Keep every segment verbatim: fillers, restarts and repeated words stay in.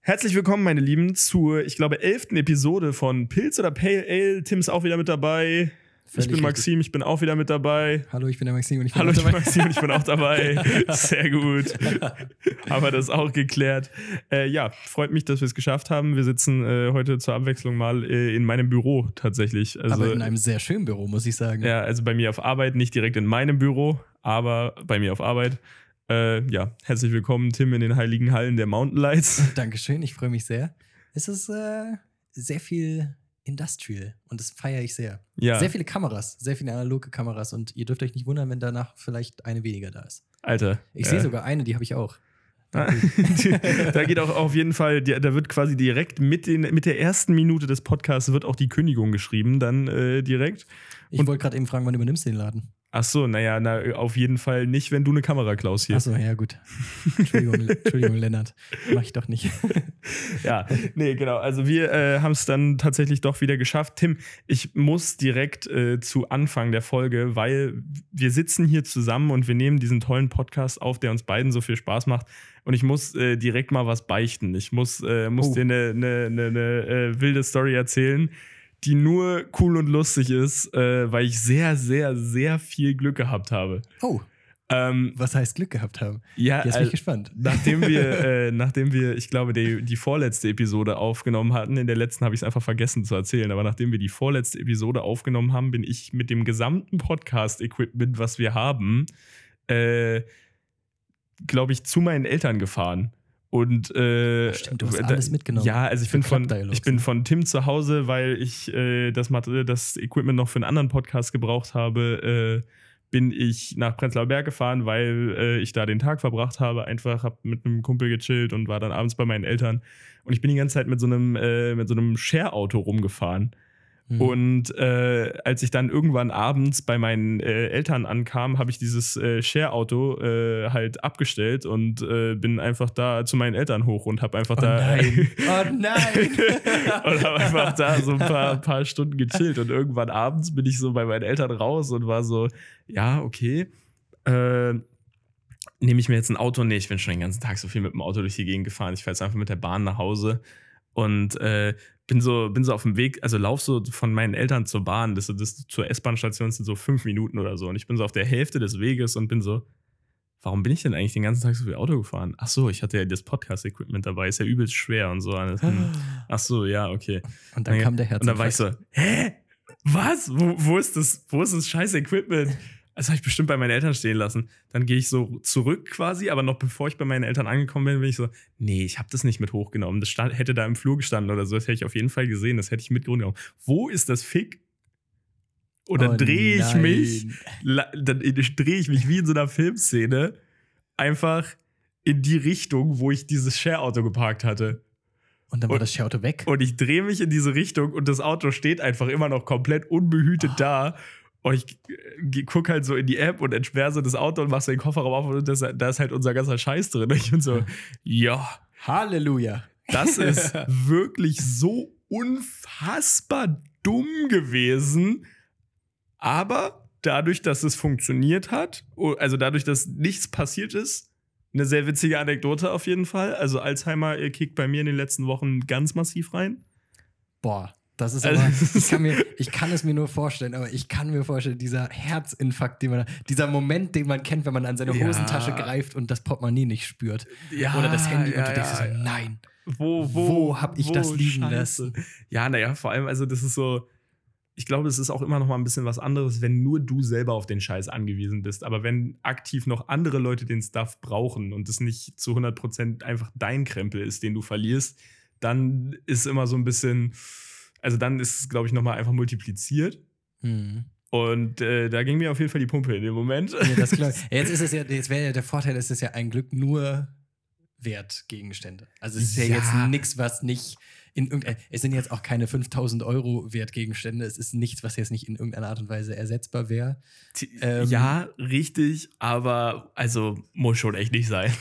Herzlich willkommen, meine Lieben, zur, ich glaube, elften Episode von Pilz oder Pale Ale. Tim ist auch wieder mit dabei. Völlig ich bin Maxim, ich bin auch wieder mit dabei. Hallo, ich bin der Maxim und ich bin Hallo, auch ich bin dabei. Maxim und ich bin auch dabei. Sehr gut. Haben wir das auch geklärt. Äh, ja, freut mich, dass wir es geschafft haben. Wir sitzen äh, heute zur Abwechslung mal äh, in meinem Büro tatsächlich. Also, aber in einem sehr schönen Büro, muss ich sagen. Ja, also bei mir auf Arbeit, nicht direkt in meinem Büro, aber bei mir auf Arbeit. Äh, ja, herzlich willkommen, Tim, in den heiligen Hallen der Mountain Lights. Dankeschön, ich freue mich sehr. Es ist äh, sehr viel Industrial und das feiere ich sehr. Ja. Sehr viele Kameras, sehr viele analoge Kameras und ihr dürft euch nicht wundern, wenn danach vielleicht eine weniger da ist. Alter. Ich äh. sehe sogar eine, die habe ich auch. Da geht auch auf jeden Fall, da wird quasi direkt mit, den, mit der ersten Minute des Podcasts wird auch die Kündigung geschrieben, dann äh, direkt. Ich wollte gerade eben fragen, wann übernimmst du den Laden? Ach so, naja, na, auf jeden Fall nicht, wenn du eine Kamera klaust hier. Ach so, ja gut. Entschuldigung, Entschuldigung Lennart. Mach ich doch nicht. Ja, nee, genau. Also wir äh, haben es dann tatsächlich doch wieder geschafft. Tim, ich muss direkt äh, zu Anfang der Folge, weil wir sitzen hier zusammen und wir nehmen diesen tollen Podcast auf, der uns beiden so viel Spaß macht. Und ich muss äh, direkt mal was beichten. Ich muss, äh, muss oh. dir eine ne, ne, ne, äh, wilde Story erzählen, die nur cool und lustig ist, äh, weil ich sehr, sehr, sehr viel Glück gehabt habe. Oh, ähm, was heißt Glück gehabt haben? Ja, Jetzt bin ich äh, gespannt. Nachdem wir, äh, nachdem wir, ich glaube, die, die vorletzte Episode aufgenommen hatten, in der letzten habe ich es einfach vergessen zu erzählen, aber nachdem wir die vorletzte Episode aufgenommen haben, bin ich mit dem gesamten Podcast-Equipment, was wir haben, äh, glaube ich, zu meinen Eltern gefahren. Und äh, stimmt, du hast alles mitgenommen. Ja, also ich bin, von, ich bin von Tim zu Hause, weil ich äh, das, das Equipment noch für einen anderen Podcast gebraucht habe, äh, bin ich nach Prenzlauer Berg gefahren, weil äh, ich da den Tag verbracht habe. Einfach hab mit einem Kumpel gechillt und war dann abends bei meinen Eltern. Und ich bin die ganze Zeit mit so einem, äh, mit so einem Share-Auto rumgefahren. Mhm. Und äh, als ich dann irgendwann abends bei meinen äh, Eltern ankam, habe ich dieses äh, Share-Auto äh, halt abgestellt und äh, bin einfach da zu meinen Eltern hoch und habe einfach oh da nein. oh nein und habe einfach da so ein paar, paar Stunden gechillt und irgendwann abends bin ich so bei meinen Eltern raus und war so, ja, okay, äh, nehme ich mir jetzt ein Auto? Nee, ich bin schon den ganzen Tag so viel mit dem Auto durch die Gegend gefahren. Ich fahre jetzt einfach mit der Bahn nach Hause und äh, bin so, bin so auf dem Weg, also lauf so von meinen Eltern zur Bahn, das, das zur S-Bahn-Station sind so fünf Minuten oder so und ich bin so auf der Hälfte des Weges und bin so, warum bin ich denn eigentlich den ganzen Tag so viel Auto gefahren? Ach so, ich hatte ja das Podcast-Equipment dabei, ist ja übelst schwer und so. Ach so, ja, okay. Und dann, dann kam der Herzinfarkt. Und dann war ich so, hä? Was? Wo, wo ist das, wo ist das scheiß Equipment? Das habe ich bestimmt bei meinen Eltern stehen lassen. Dann gehe ich so zurück quasi, aber noch bevor ich bei meinen Eltern angekommen bin, bin ich so, nee, ich habe das nicht mit hochgenommen. Das stand, hätte da im Flur gestanden oder so, das hätte ich auf jeden Fall gesehen, das hätte ich mitgenommen. Wo ist das Fick? Und dann oh drehe ich mich, dann drehe ich mich wie in so einer Filmszene einfach in die Richtung, wo ich dieses Share-Auto geparkt hatte. Und dann war und, das Share-Auto weg? Und ich drehe mich in diese Richtung und das Auto steht einfach immer noch komplett unbehütet oh. da. Und ich gucke halt so in die App und entsperre so das Auto und mache so den Kofferraum auf und das, da ist halt unser ganzer Scheiß drin. Und ich bin so, ja. Halleluja. Das ist wirklich so unfassbar dumm gewesen. Aber dadurch, dass es funktioniert hat, also dadurch, dass nichts passiert ist, eine sehr witzige Anekdote auf jeden Fall. Also Alzheimer kickt bei mir in den letzten Wochen ganz massiv rein. Boah. Das ist aber, ich kann, mir, ich kann es mir nur vorstellen, aber ich kann mir vorstellen, dieser Herzinfarkt, den man, dieser Moment, den man kennt, wenn man an seine ja. Hosentasche greift und das Portemonnaie nicht spürt. Ja, oder das Handy ja, und du denkst ja. so, nein, wo, wo, wo hab ich wo, das liegen Scheiße. lassen? Ja, naja, vor allem, also das ist so, ich glaube, es ist auch immer noch mal ein bisschen was anderes, wenn nur du selber auf den Scheiß angewiesen bist. Aber wenn aktiv noch andere Leute den Stuff brauchen und es nicht zu hundert Prozent einfach dein Krempel ist, den du verlierst, dann ist immer so ein bisschen... Also dann ist es, glaube ich, nochmal einfach multipliziert. Hm. Und äh, da ging mir auf jeden Fall die Pumpe in dem Moment. Ja, das klar. Jetzt ist es ja, jetzt wäre ja der Vorteil, es ist ja ein Glück nur Wertgegenstände. Also es ist ja, ja jetzt nichts, was nicht in irgendein, es sind jetzt auch keine fünftausend Euro Wertgegenstände. Es ist nichts, was jetzt nicht in irgendeiner Art und Weise ersetzbar wäre. Ähm, ja, richtig, aber also muss schon echt nicht sein.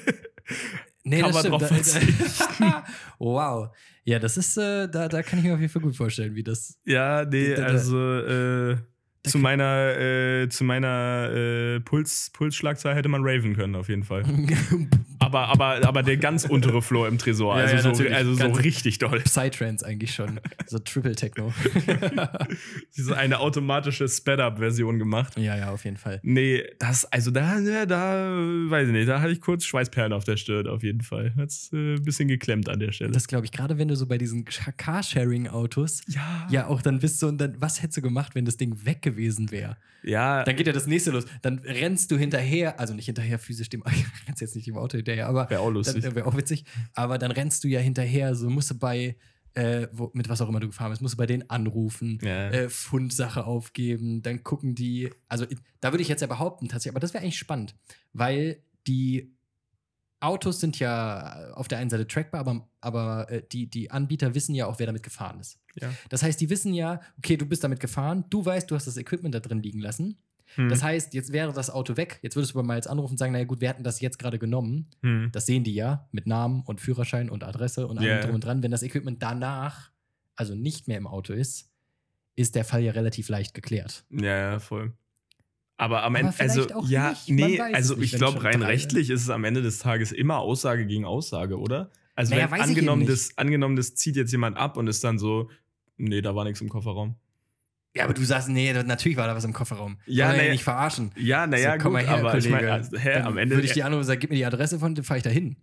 Nee, kann das man drauf verzichten. Wow. Ja, das ist, äh, da, da kann ich mir auf jeden Fall gut vorstellen, wie das. Ja, nee, da, da, also, äh, zu meiner, äh, zu meiner äh, Puls, Pulsschlagzahl hätte man Raven können, auf jeden Fall. aber, aber, aber der ganz untere Floor im Tresor, Ja, also, ja, so, also so richtig doll. Psytrance eigentlich schon, so Triple Techno. Diese eine automatische Sped-Up-Version gemacht. Ja, ja, auf jeden Fall. Nee, das, also da, ja, da, weiß ich nicht, da hatte ich kurz Schweißperlen auf der Stirn, auf jeden Fall. Hat's äh, ein bisschen geklemmt an der Stelle. Das glaube ich, gerade wenn du so bei diesen Carsharing-Autos, ja. ja, auch dann bist du und dann, was hättest du gemacht, wenn das Ding weg gewesen wäre? Ja. Dann geht ja das nächste los. Dann rennst du hinterher, also nicht hinterher physisch dem, ich rennst jetzt nicht dem Auto hinterher, aber. Wäre auch lustig. Wäre auch witzig. Aber dann rennst du ja hinterher, so musst du bei, äh, wo, mit was auch immer du gefahren bist, musst du bei denen anrufen, ja. äh, Fundsache aufgeben, dann gucken die, also da würde ich jetzt ja behaupten, tatsächlich, aber das wäre eigentlich spannend, weil die Autos sind ja auf der einen Seite trackbar, aber, aber äh, die, die Anbieter wissen ja auch, wer damit gefahren ist. Ja. Das heißt, die wissen ja, okay, du bist damit gefahren, du weißt, du hast das Equipment da drin liegen lassen. Hm. Das heißt, jetzt wäre das Auto weg. Jetzt würdest du aber mal jetzt anrufen und sagen, naja gut, wir hatten das jetzt gerade genommen. Hm. Das sehen die ja mit Namen und Führerschein und Adresse und allem yeah. drum und dran. Wenn das Equipment danach, also nicht mehr im Auto ist, ist der Fall ja relativ leicht geklärt. Ja, ja, voll. Aber am aber Ende, also, ja, nicht. nee, also nicht, ich glaube, rein rechtlich ist es am Ende des Tages immer Aussage gegen Aussage, oder? Also, naja, wenn angenommen das, angenommen, das zieht jetzt jemand ab und ist dann so, nee, da war nichts im Kofferraum. Ja, aber du sagst, nee, natürlich war da was im Kofferraum. Ja, naja, ja nicht verarschen. Ja, naja, so, gut, her, aber Kollege. Ich meine, also, hä, am Ende würde ich die anrufen und sagen, gib mir die Adresse von, dann fahre ich da hin.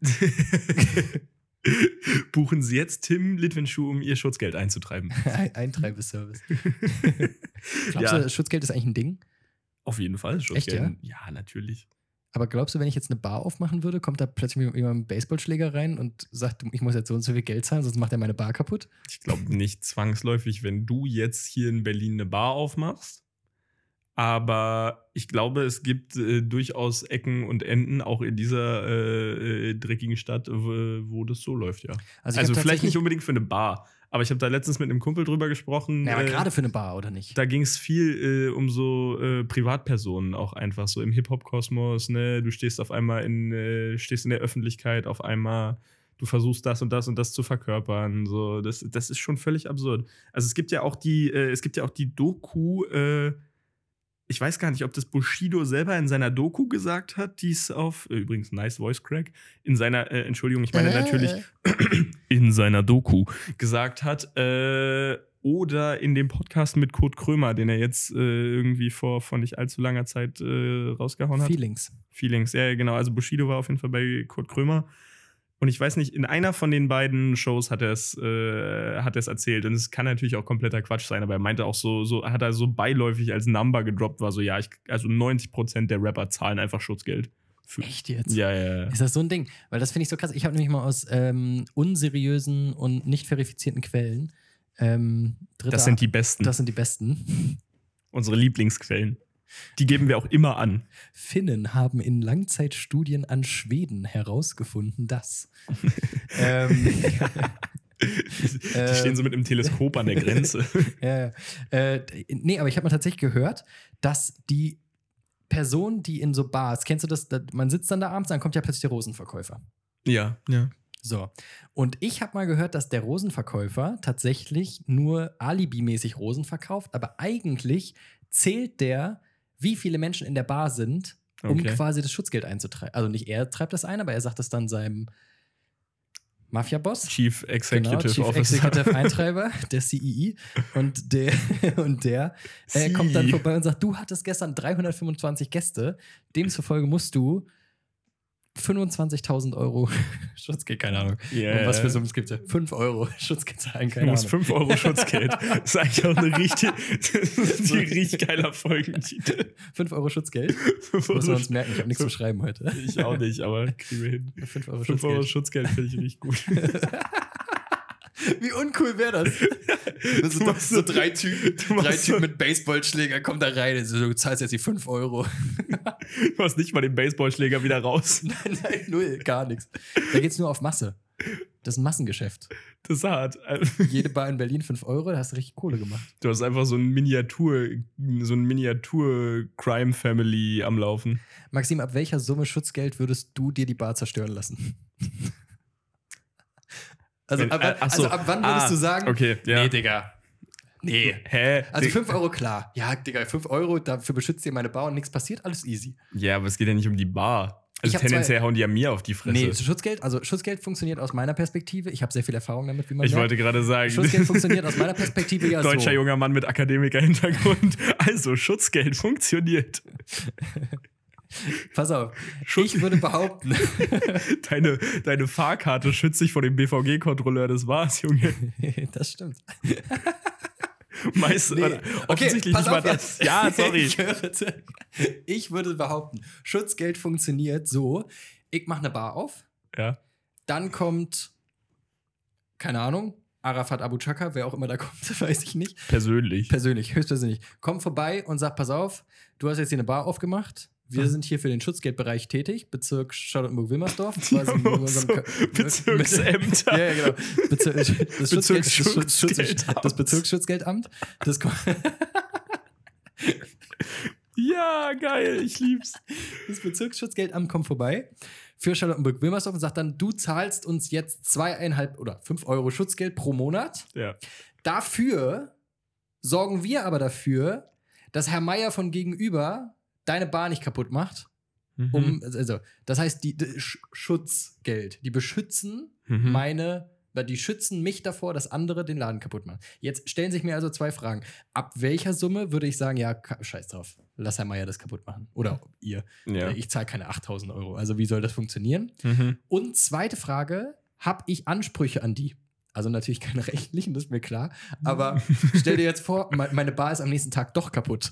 Buchen Sie jetzt Tim Litwenschuh, um Ihr Schutzgeld einzutreiben. Eintreibeservice. Glaubst ja. du, Schutzgeld ist eigentlich ein Ding? Auf jeden Fall, Schutzgeld. Echt, ja? Ja, natürlich. Aber glaubst du, wenn ich jetzt eine Bar aufmachen würde, kommt da plötzlich jemand mit einem Baseballschläger rein und sagt, ich muss jetzt so und so viel Geld zahlen, sonst macht er meine Bar kaputt? Ich glaube nicht zwangsläufig, wenn du jetzt hier in Berlin eine Bar aufmachst. Aber ich glaube, es gibt äh, durchaus Ecken und Enden, auch in dieser äh, äh, dreckigen Stadt, wo, wo das so läuft, ja. Also, also vielleicht nicht unbedingt für eine Bar. Aber ich habe da letztens mit einem Kumpel drüber gesprochen. Ja, aber äh, gerade für eine Bar, oder nicht? Da ging es viel äh, um so äh, Privatpersonen auch einfach, so im Hip-Hop-Kosmos, ne? Du stehst auf einmal in, äh, stehst in der Öffentlichkeit, auf einmal, du versuchst das und das und das zu verkörpern. So, das, das ist schon völlig absurd. Also es gibt ja auch die, äh, es gibt ja auch die Doku, äh, ich weiß gar nicht, ob das Bushido selber in seiner Doku gesagt hat, die es auf, äh, übrigens, nice Voice Crack, in seiner, äh, Entschuldigung, ich meine äh. natürlich in seiner Doku gesagt hat, äh, oder in dem Podcast mit Kurt Krömer, den er jetzt äh, irgendwie vor, vor nicht allzu langer Zeit äh, rausgehauen hat. Feelings. Feelings, ja, genau. Also Bushido war auf jeden Fall bei Kurt Krömer. Und ich weiß nicht, in einer von den beiden Shows hat er es äh, hat er es erzählt. Und es kann natürlich auch kompletter Quatsch sein, aber er meinte auch so, so hat er so beiläufig als Number gedroppt, war so, ja, ich, also neunzig Prozent der Rapper zahlen einfach Schutzgeld. Für, Echt jetzt? Ja, ja, ja. Ist das so ein Ding? Weil das finde ich so krass. Ich habe nämlich mal aus ähm, unseriösen und nicht verifizierten Quellen ähm, dritte, Das sind die besten. Das sind die besten. Unsere Lieblingsquellen. Die geben wir auch immer an. Finnen haben in Langzeitstudien an Schweden herausgefunden, dass. ähm, die stehen so mit einem Teleskop an der Grenze. ja, äh, nee, aber ich habe mal tatsächlich gehört, dass die Person, die in so Bars, kennst du das, man sitzt dann da abends, dann kommt ja plötzlich der Rosenverkäufer. Ja, ja. So. Und ich habe mal gehört, dass der Rosenverkäufer tatsächlich nur alibimäßig Rosen verkauft, aber eigentlich zählt der, wie viele Menschen in der Bar sind, um okay. quasi das Schutzgeld einzutreiben. Also nicht er treibt das ein, aber er sagt das dann seinem Mafia-Boss. Chief Executive genau, Chief Officer. Executive Eintreiber, der C E O. Und der, und der äh, kommt dann vorbei und sagt, du hattest gestern dreihundertfünfundzwanzig Gäste, demzufolge musst du fünfundzwanzigtausend Euro Schutzgeld, keine Ahnung. Yeah. Und was für Summen es gibt. fünf Euro Schutzgeld zahlen, keine du Ahnung. Du musst fünf Euro Schutzgeld. Das ist eigentlich auch eine richtig, ein richtig geiler Folgentitel. fünf Euro Schutzgeld? Muss man uns merken, ich habe nichts zu schreiben heute. Ich auch nicht, aber kriegen wir hin. fünf Euro fünf Euro Schutzgeld finde ich richtig gut. Wie uncool wäre das? das so, so drei Typen, drei Typen mit Baseballschläger kommen da rein. Also, du zahlst jetzt die fünf Euro. Du hast nicht mal den Baseballschläger wieder raus. Nein, nein, null, gar nichts. Da geht's nur auf Masse. Das ist ein Massengeschäft. Das ist hart. Jede Bar in Berlin fünf Euro, da hast du richtig Kohle gemacht. Du hast einfach so ein Miniatur, so ein Miniatur-Crime-Family am Laufen. Maxim, ab welcher Summe Schutzgeld würdest du dir die Bar zerstören lassen? Also, Wenn, ab, äh, also so. ab wann würdest ah, du sagen, okay, ja. nee, Digga, Nee. Hä? Also fünf Euro, klar. Ja, Digga, fünf Euro, dafür beschützt ihr meine Bar und nichts passiert, alles easy. Ja, aber es geht ja nicht um die Bar. Also Ich hab tendenziell zwei- hauen die ja mir auf die Fresse. Nee, Schutzgeld, also Schutzgeld funktioniert aus meiner Perspektive. Ich habe sehr viel Erfahrung damit, wie man ich merkt. wollte gerade sagen, Schutzgeld funktioniert aus meiner Perspektive ja deutscher so. junger Mann mit Akademiker-Hintergrund. Also, Schutzgeld funktioniert. Pass auf, Schutz- ich würde behaupten, Deine, deine Fahrkarte schützt dich vor dem B V G-Kontrolleur, das war's, Junge. das stimmt. Meist, Nee. oder, offensichtlich pass nicht mal auf das. jetzt. Ja, sorry. Ich, höre zu. Ich würde behaupten, Schutzgeld funktioniert so, ich mache eine Bar auf, Ja. dann kommt, keine Ahnung, Arafat Abu Chaka, wer auch immer da kommt, weiß ich nicht. Persönlich. Persönlich, höchstpersönlich. Kommt vorbei und sagt, pass auf, du hast jetzt hier eine Bar aufgemacht. Wir sind hier für den Schutzgeldbereich tätig, Bezirk Charlottenburg-Wilmersdorf. quasi in unserem So, Bezirksämter. Ja, ja, genau. Bezir das, Schutzgeld, das, Schutz, Bezirksschutzgeldamt. das Bezirksschutzgeldamt. Das, ko- Ja, geil, ich lieb's. das Bezirksschutzgeldamt kommt vorbei für Charlottenburg-Wilmersdorf und sagt dann, du zahlst uns jetzt zweieinhalb oder fünf Euro Schutzgeld pro Monat. Ja. Dafür sorgen wir aber dafür, dass Herr Meier von gegenüber deine Bar nicht kaputt macht. Mhm. Um, also, das heißt, die, die Sch- Schutzgeld, die beschützen Mhm. meine, weil die schützen mich davor, dass andere den Laden kaputt machen. Jetzt stellen sich mir also zwei Fragen. Ab welcher Summe würde ich sagen, ja, ka- scheiß drauf, lass Herr Meier das kaputt machen? Oder ihr. Ja. Ich zahle keine achttausend Euro. Also wie soll das funktionieren? Mhm. Und zweite Frage, habe ich Ansprüche an die? Also natürlich keine rechtlichen, das ist mir klar. Aber stell dir jetzt vor, me- meine Bar ist am nächsten Tag doch kaputt.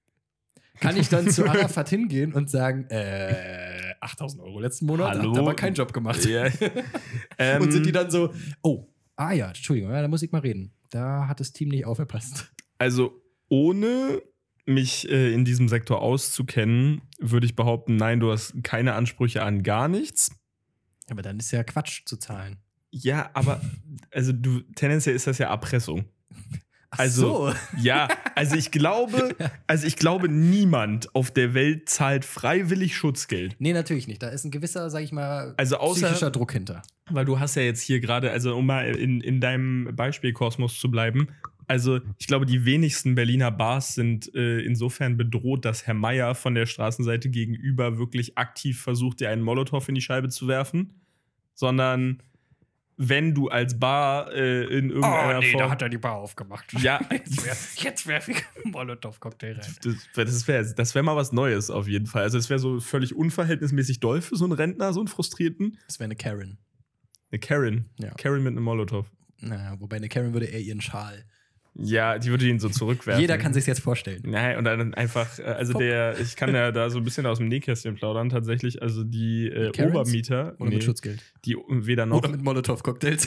Kann ich dann zu Arafat hingehen und sagen, äh, achttausend Euro letzten Monat, Hallo? habt aber keinen Job gemacht. Ja. ähm, Und sind die dann so, oh, ah ja, Entschuldigung, ja, da muss ich mal reden. Da hat das Team nicht aufgepasst. Also, ohne mich äh, in diesem Sektor auszukennen, würde ich behaupten, nein, du hast keine Ansprüche an gar nichts. Aber dann ist ja Quatsch zu zahlen. Ja, aber also du tendenziell ist das ja Erpressung. Ach Also, so. ja, also ich glaube, also ich glaube, niemand auf der Welt zahlt freiwillig Schutzgeld. Nee, natürlich nicht. Da ist ein gewisser, sag ich mal, Also außer- psychischer Druck hinter. Weil du hast ja jetzt hier gerade, also um mal in, in deinem Beispielkosmos zu bleiben, also ich glaube, die wenigsten Berliner Bars sind äh, insofern bedroht, dass Herr Meier von der Straßenseite gegenüber wirklich aktiv versucht, dir einen Molotow in die Scheibe zu werfen, sondern wenn du als Bar äh, in irgendeiner Form... er die Bar aufgemacht. Ja, Jetzt werfe ich einen Molotow-Cocktail rein. das, das wäre das wär mal was Neues auf jeden Fall. Also es wäre so völlig unverhältnismäßig doll für so einen Rentner, so einen Frustrierten. Das wäre eine Karen. Eine Karen. Ja. Karen mit einem Molotow. Naja, wobei eine Karen würde eher ihren Schal. Ja, die würde ihn so zurückwerfen. Jeder kann sich jetzt vorstellen. Nein, und dann einfach, äh, also Pop. der, ich kann ja da so ein bisschen aus dem Nähkästchen plaudern, tatsächlich. Also die äh, Karens? Obermieter, Oder mit Schutzgeld. die weder noch. Oder mit Molotow-Cocktails.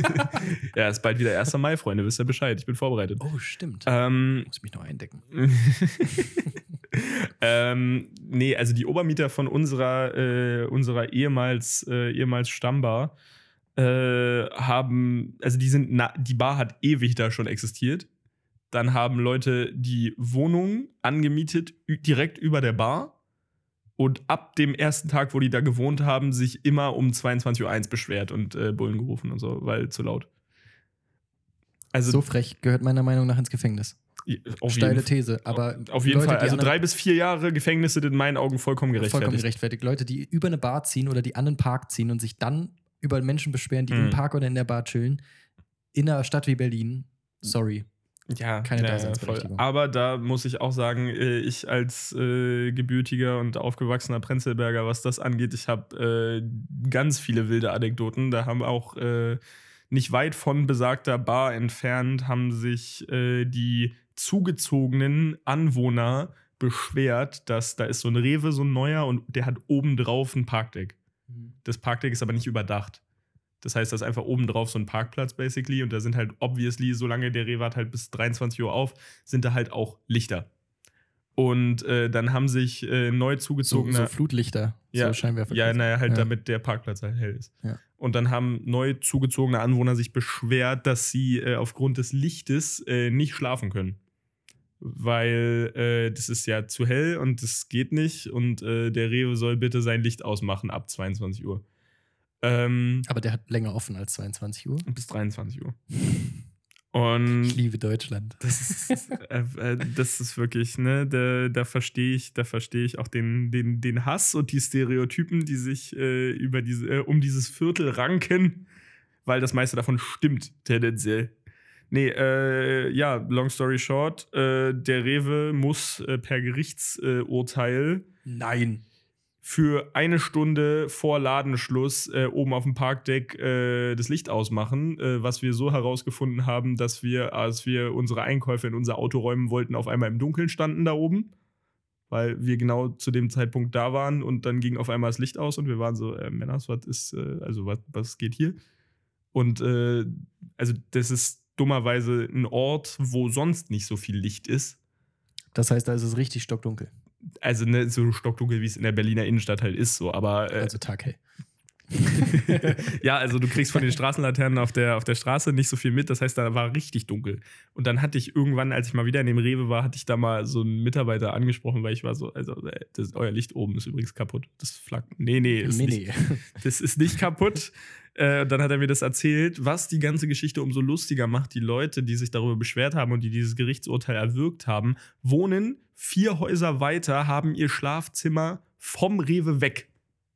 Ja, ist bald wieder erster Mai, Freunde, wisst ihr Bescheid, ich bin vorbereitet. Oh, stimmt. Ähm, Muss mich noch eindecken. ähm, nee, also die Obermieter von unserer, äh, unserer ehemals, äh, ehemals Stammbar äh, haben, also die sind, na, die Bar hat ewig da schon existiert. Dann haben Leute die Wohnung angemietet, ü- direkt über der Bar. Und ab dem ersten Tag, wo die da gewohnt haben, sich immer um zweiundzwanzig Uhr eins beschwert und äh, Bullen gerufen und so, weil zu laut. Also So frech gehört meiner Meinung nach ins Gefängnis. auf Steile jeden, These. Aber auf jeden Leute, Fall. die Also anderen- drei bis vier Jahre Gefängnis sind in meinen Augen vollkommen gerechtfertigt. Vollkommen gerechtfertigt. Leute, die über eine Bar ziehen oder die an einen Park ziehen und sich dann über Menschen beschweren, die Mhm. im Park oder in der Bar chillen, in einer Stadt wie Berlin, sorry. Ja, Keine ja, Daseinsberechtigung. voll. Aber da muss ich auch sagen, äh, ich als äh, gebürtiger und aufgewachsener Prenzlberger, was das angeht, ich habe äh, ganz viele wilde Anekdoten. Da haben auch äh, nicht weit von besagter Bar entfernt, haben sich äh, die zugezogenen Anwohner beschwert, dass da ist so ein Rewe, so ein neuer, und der hat obendrauf ein Parkdeck. Das Parkdeck ist aber nicht überdacht. Das heißt, das ist einfach obendrauf so ein Parkplatz basically, und da sind halt obviously, solange der Rewe hat halt bis dreiundzwanzig Uhr auf, sind da halt auch Lichter. Und äh, dann haben sich äh, neu So, zugezogene... so Flutlichter, ja, so Scheinwerfer. ja, naja, halt Ja. damit der Parkplatz halt hell ist. Ja. Und dann haben neu zugezogene Anwohner sich beschwert, dass sie äh, aufgrund des Lichtes äh, nicht schlafen können. Weil äh, das ist ja zu hell und das geht nicht, und äh, der Rewe soll bitte sein Licht ausmachen ab zweiundzwanzig Uhr. Ähm, Aber der hat länger offen als zweiundzwanzig Uhr. bis dreiundzwanzig Uhr. Und ich liebe Deutschland. Das ist, äh, äh, das ist wirklich, ne, da, da verstehe ich, da verstehe ich auch den, den, den Hass und die Stereotypen, die sich äh, über diese, äh, um dieses Viertel ranken, weil das meiste davon stimmt, tendenziell. Nee, äh, ja, long story short, äh, der Rewe muss äh, per Gerichtsurteil Nein. für eine Stunde vor Ladenschluss äh, oben auf dem Parkdeck äh, das Licht ausmachen, äh, was wir so herausgefunden haben, dass wir, als wir unsere Einkäufe in unser Auto räumen wollten, auf einmal im Dunkeln standen da oben, weil wir genau zu dem Zeitpunkt da waren und dann ging auf einmal das Licht aus und wir waren so, äh, Männers, was ist, äh, also was, was geht hier? Und äh, also das ist dummerweise ein Ort, wo sonst nicht so viel Licht ist. Das heißt, da ist es richtig stockdunkel. Also ne, so stockdunkel, wie es in der Berliner Innenstadt halt ist, so, aber äh, also taghell. ja, also du kriegst von den Straßenlaternen auf der, auf der Straße nicht so viel mit, das heißt, da war richtig dunkel. Und dann hatte ich irgendwann, als ich mal wieder in dem Rewe war, hatte ich da mal so einen Mitarbeiter angesprochen, weil ich war so, also das, euer Licht oben ist übrigens kaputt. Das flackt. Nee, nee, ist nicht, das ist nicht kaputt. Äh, dann hat er mir das erzählt, was die ganze Geschichte umso lustiger macht. Die Leute, die sich darüber beschwert haben und die dieses Gerichtsurteil erwirkt haben, wohnen vier Häuser weiter, haben ihr Schlafzimmer vom Rewe weg.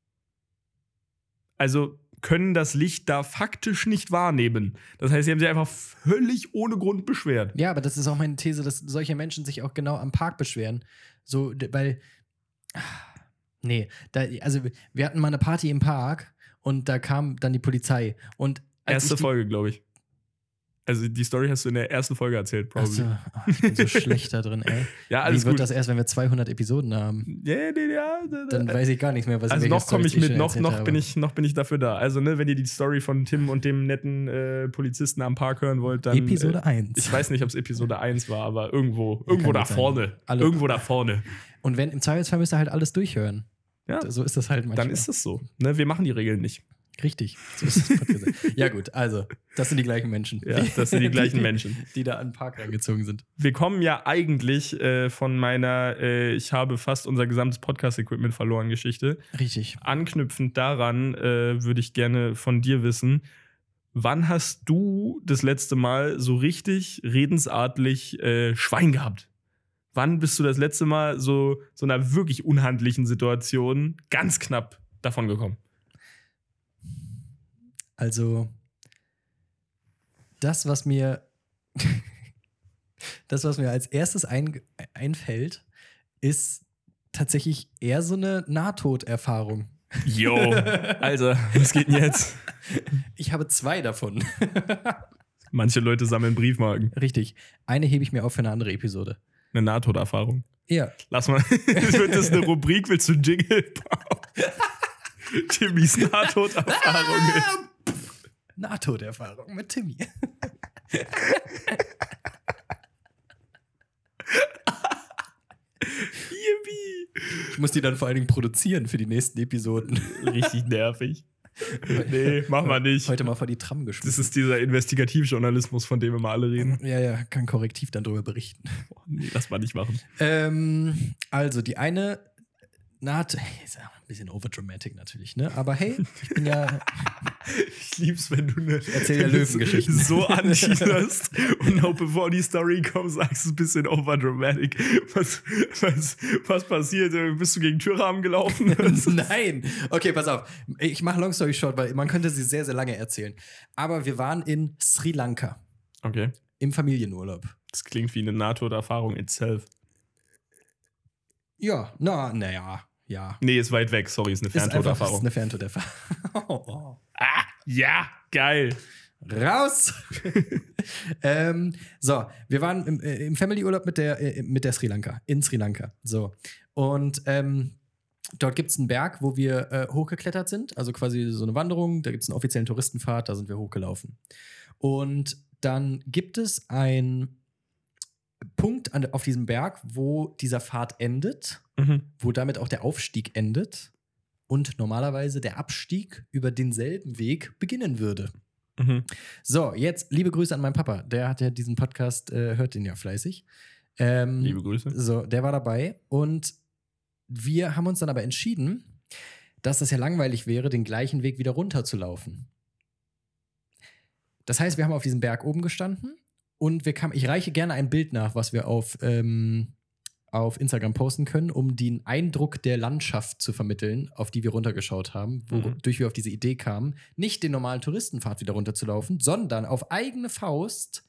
Also können das Licht da faktisch nicht wahrnehmen. Das heißt, sie haben sich einfach völlig ohne Grund beschwert. Ja, aber das ist auch meine These, dass solche Menschen sich auch genau am Park beschweren. So, weil, nee, da, also wir hatten mal eine Party im Park und da kam dann die Polizei. Und Erste die, Folge, glaube ich. Also die Story hast du in der ersten Folge erzählt, probably. Achso, oh, ich bin so schlecht da drin, ey. Ja, alles Wie wird gut. das erst, wenn wir zweihundert Episoden haben? Ja, nee, ja. Dann weiß ich gar nicht mehr, was Also ich noch komme ich mit, noch, noch, habe. bin ich, noch bin ich dafür da. Also, ne, wenn ihr die Story von Tim und dem netten äh, Polizisten am Park hören wollt, dann. Episode äh, eins. Ich weiß nicht, ob es Episode eins war, aber irgendwo, irgendwo da sein. vorne. Alle. Irgendwo da vorne. Und wenn im Zweifelsfall müsst ihr halt alles durchhören. Ja. So ist das halt manchmal. Dann ist es so. Ne, wir machen die Regeln nicht. Richtig. So ist das ja, gut, also, das sind die gleichen Menschen. Ja, das sind die gleichen Menschen. Die da an den Park reingezogen sind. Wir kommen ja eigentlich äh, von meiner, äh, ich habe fast unser gesamtes Podcast-Equipment verloren Geschichte. Richtig. Anknüpfend daran äh, würde ich gerne von dir wissen, wann hast du das letzte Mal so richtig redensartlich äh, Schwein gehabt? Wann bist du das letzte Mal so, so einer wirklich unhandlichen Situation ganz knapp davon gekommen? Also, das, was mir das, was mir als erstes ein, einfällt, ist tatsächlich eher so eine Nahtoderfahrung. Yo, Alter, was geht denn jetzt? Ich habe zwei davon. Manche Leute sammeln Briefmarken. Richtig. Eine hebe ich mir auf für eine andere Episode. Eine Nahtoderfahrung. Ja. Lass mal. Wird das eine Rubrik? Willst du einen Jingle bauen? Timmys Nahtoderfahrungen. Nahtoderfahrung mit Timmy. Yippie. Ich muss die dann vor allen Dingen produzieren für die nächsten Episoden. Richtig nervig. Nee, mach mal nicht. Heute mal vor die Tram geschmissen. Das ist dieser Investigativjournalismus, von dem immer alle reden. Ja, ja, kann korrektiv dann drüber berichten. Oh, nee, lass mal nicht machen. Ähm, also, die eine Naht, hey, ist ja ein bisschen overdramatic natürlich, ne? Aber hey, ich bin ja. Ich lieb's, wenn du eine Erzähl ja Löwengeschichten. so anteaserst und noch bevor die Story kommt, sagst du ein bisschen overdramatic. Was, was, was passiert? Bist du gegen Türrahmen gelaufen? Nein. Okay, pass auf. Ich mache Long Story Short, weil man könnte sie sehr, sehr lange erzählen. Aber wir waren in Sri Lanka. Okay. Im Familienurlaub. Das klingt wie eine Nahtoderfahrung itself. Ja, na, naja. Ja. Nee, ist weit weg. Sorry, ist eine Ferntoderfahrung. Ist eine Ferntoderfahrung. Oh, oh. Ah, ja, geil. Raus! ähm, so, wir waren im, äh, im Family-Urlaub mit der, äh, mit der Sri Lanka, in Sri Lanka. So. Und ähm, dort gibt es einen Berg, wo wir äh, hochgeklettert sind, also quasi so eine Wanderung. Da gibt es einen offiziellen Touristenpfad, da sind wir hochgelaufen. Und dann gibt es einen Punkt an, auf diesem Berg, wo dieser Pfad endet, mhm. wo damit auch der Aufstieg endet und normalerweise der Abstieg über denselben Weg beginnen würde. Mhm. So, jetzt liebe Grüße an meinen Papa. Der hat ja diesen Podcast, äh, hört den ja fleißig. Ähm, liebe Grüße. So, der war dabei und wir haben uns dann aber entschieden, dass es ja langweilig wäre, den gleichen Weg wieder runter zu laufen. Das heißt, wir haben auf diesem Berg oben gestanden und wir kamen, ich reiche gerne ein Bild nach, was wir auf, ähm, auf Instagram posten können, um den Eindruck der Landschaft zu vermitteln, auf die wir runtergeschaut haben, wodurch mhm. wir auf diese Idee kamen, nicht den normalen Touristenpfad wieder runterzulaufen, sondern auf eigene Faust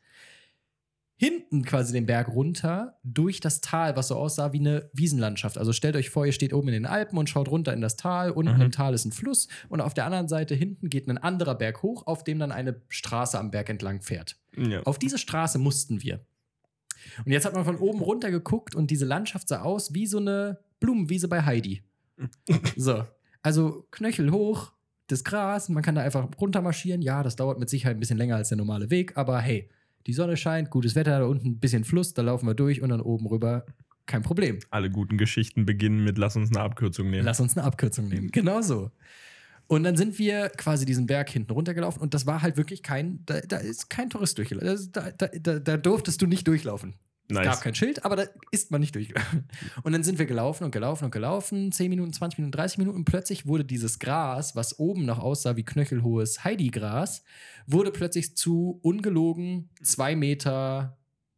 hinten quasi den Berg runter durch das Tal, was so aussah wie eine Wiesenlandschaft. Also stellt euch vor, ihr steht oben in den Alpen und schaut runter in das Tal. Unten mhm. im Tal ist ein Fluss und auf der anderen Seite hinten geht ein anderer Berg hoch, auf dem dann eine Straße am Berg entlang fährt. Ja. Auf diese Straße mussten wir. Und jetzt hat man von oben runter geguckt und diese Landschaft sah aus wie so eine Blumenwiese bei Heidi. So, also Knöchel hoch, das Gras, man kann da einfach runter marschieren. Ja, das dauert mit Sicherheit ein bisschen länger als der normale Weg, aber hey, die Sonne scheint, gutes Wetter, da unten ein bisschen Fluss, da laufen wir durch und dann oben rüber, kein Problem. Alle guten Geschichten beginnen mit lass uns eine Abkürzung nehmen. Lass uns eine Abkürzung nehmen, genau so. Und dann sind wir quasi diesen Berg hinten runtergelaufen und das war halt wirklich kein, da, da ist kein Tourist durchgelaufen. Da, da, da, da durftest du nicht durchlaufen. Nice. Es gab kein Schild, aber da ist man nicht durchgelaufen. Und dann sind wir gelaufen und gelaufen und gelaufen, zehn Minuten, zwanzig Minuten, dreißig Minuten und plötzlich wurde dieses Gras, was oben noch aussah wie knöchelhohes Heidi-Gras, wurde plötzlich zu ungelogen zwei Meter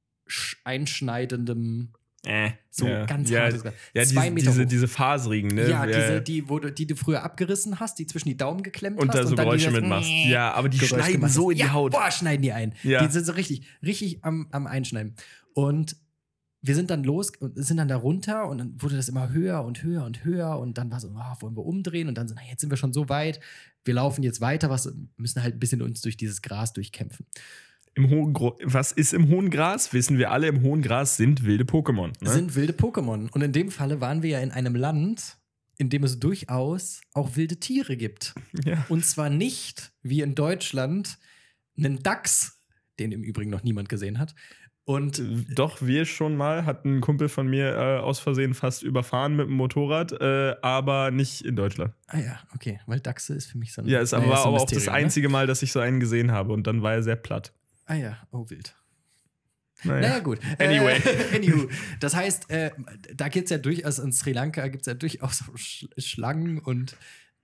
einschneidendem Äh, so ja. ganz ja, hartes Gras. Ja, zwei diese, Meter diese, hoch. diese faserigen, ne? Ja, ja. diese, die, wo du, die du früher abgerissen hast, die zwischen die Daumen geklemmt und hast. Da so und dann Geräusche dieses mitmachst. Ja, aber die Geräusch schneiden so in die ja, Haut. Boah, schneiden die ein. Ja. Die sind so richtig, richtig am, am Einschneiden. Und wir sind dann los und sind dann da runter und dann wurde das immer höher und höher und höher und dann war so, oh, wollen wir umdrehen und dann so, na, jetzt sind wir schon so weit, wir laufen jetzt weiter, was müssen halt ein bisschen uns durch dieses Gras durchkämpfen. Im hohen Gro- Was ist im hohen Gras? Wissen wir alle, im hohen Gras sind wilde Pokémon. Ne? Sind wilde Pokémon. Und in dem Falle waren wir ja in einem Land, in dem es durchaus auch wilde Tiere gibt. Ja. Und zwar nicht, wie in Deutschland, einen Dachs, den im Übrigen noch niemand gesehen hat. Und Doch, wir schon mal, hat ein Kumpel von mir äh, aus Versehen fast überfahren mit dem Motorrad, äh, aber nicht in Deutschland. Ah ja, okay, weil Dachse ist für mich so ein Ja, es naja, war so ein aber auch das Mysterium, einzige Mal, dass ich so einen gesehen habe und dann war er sehr platt. Ah ja, oh wild. Naja, naja gut. Anyway. Äh, anywho. Das heißt, äh, da gibt es ja durchaus, in Sri Lanka gibt es ja durchaus Sch- Schlangen und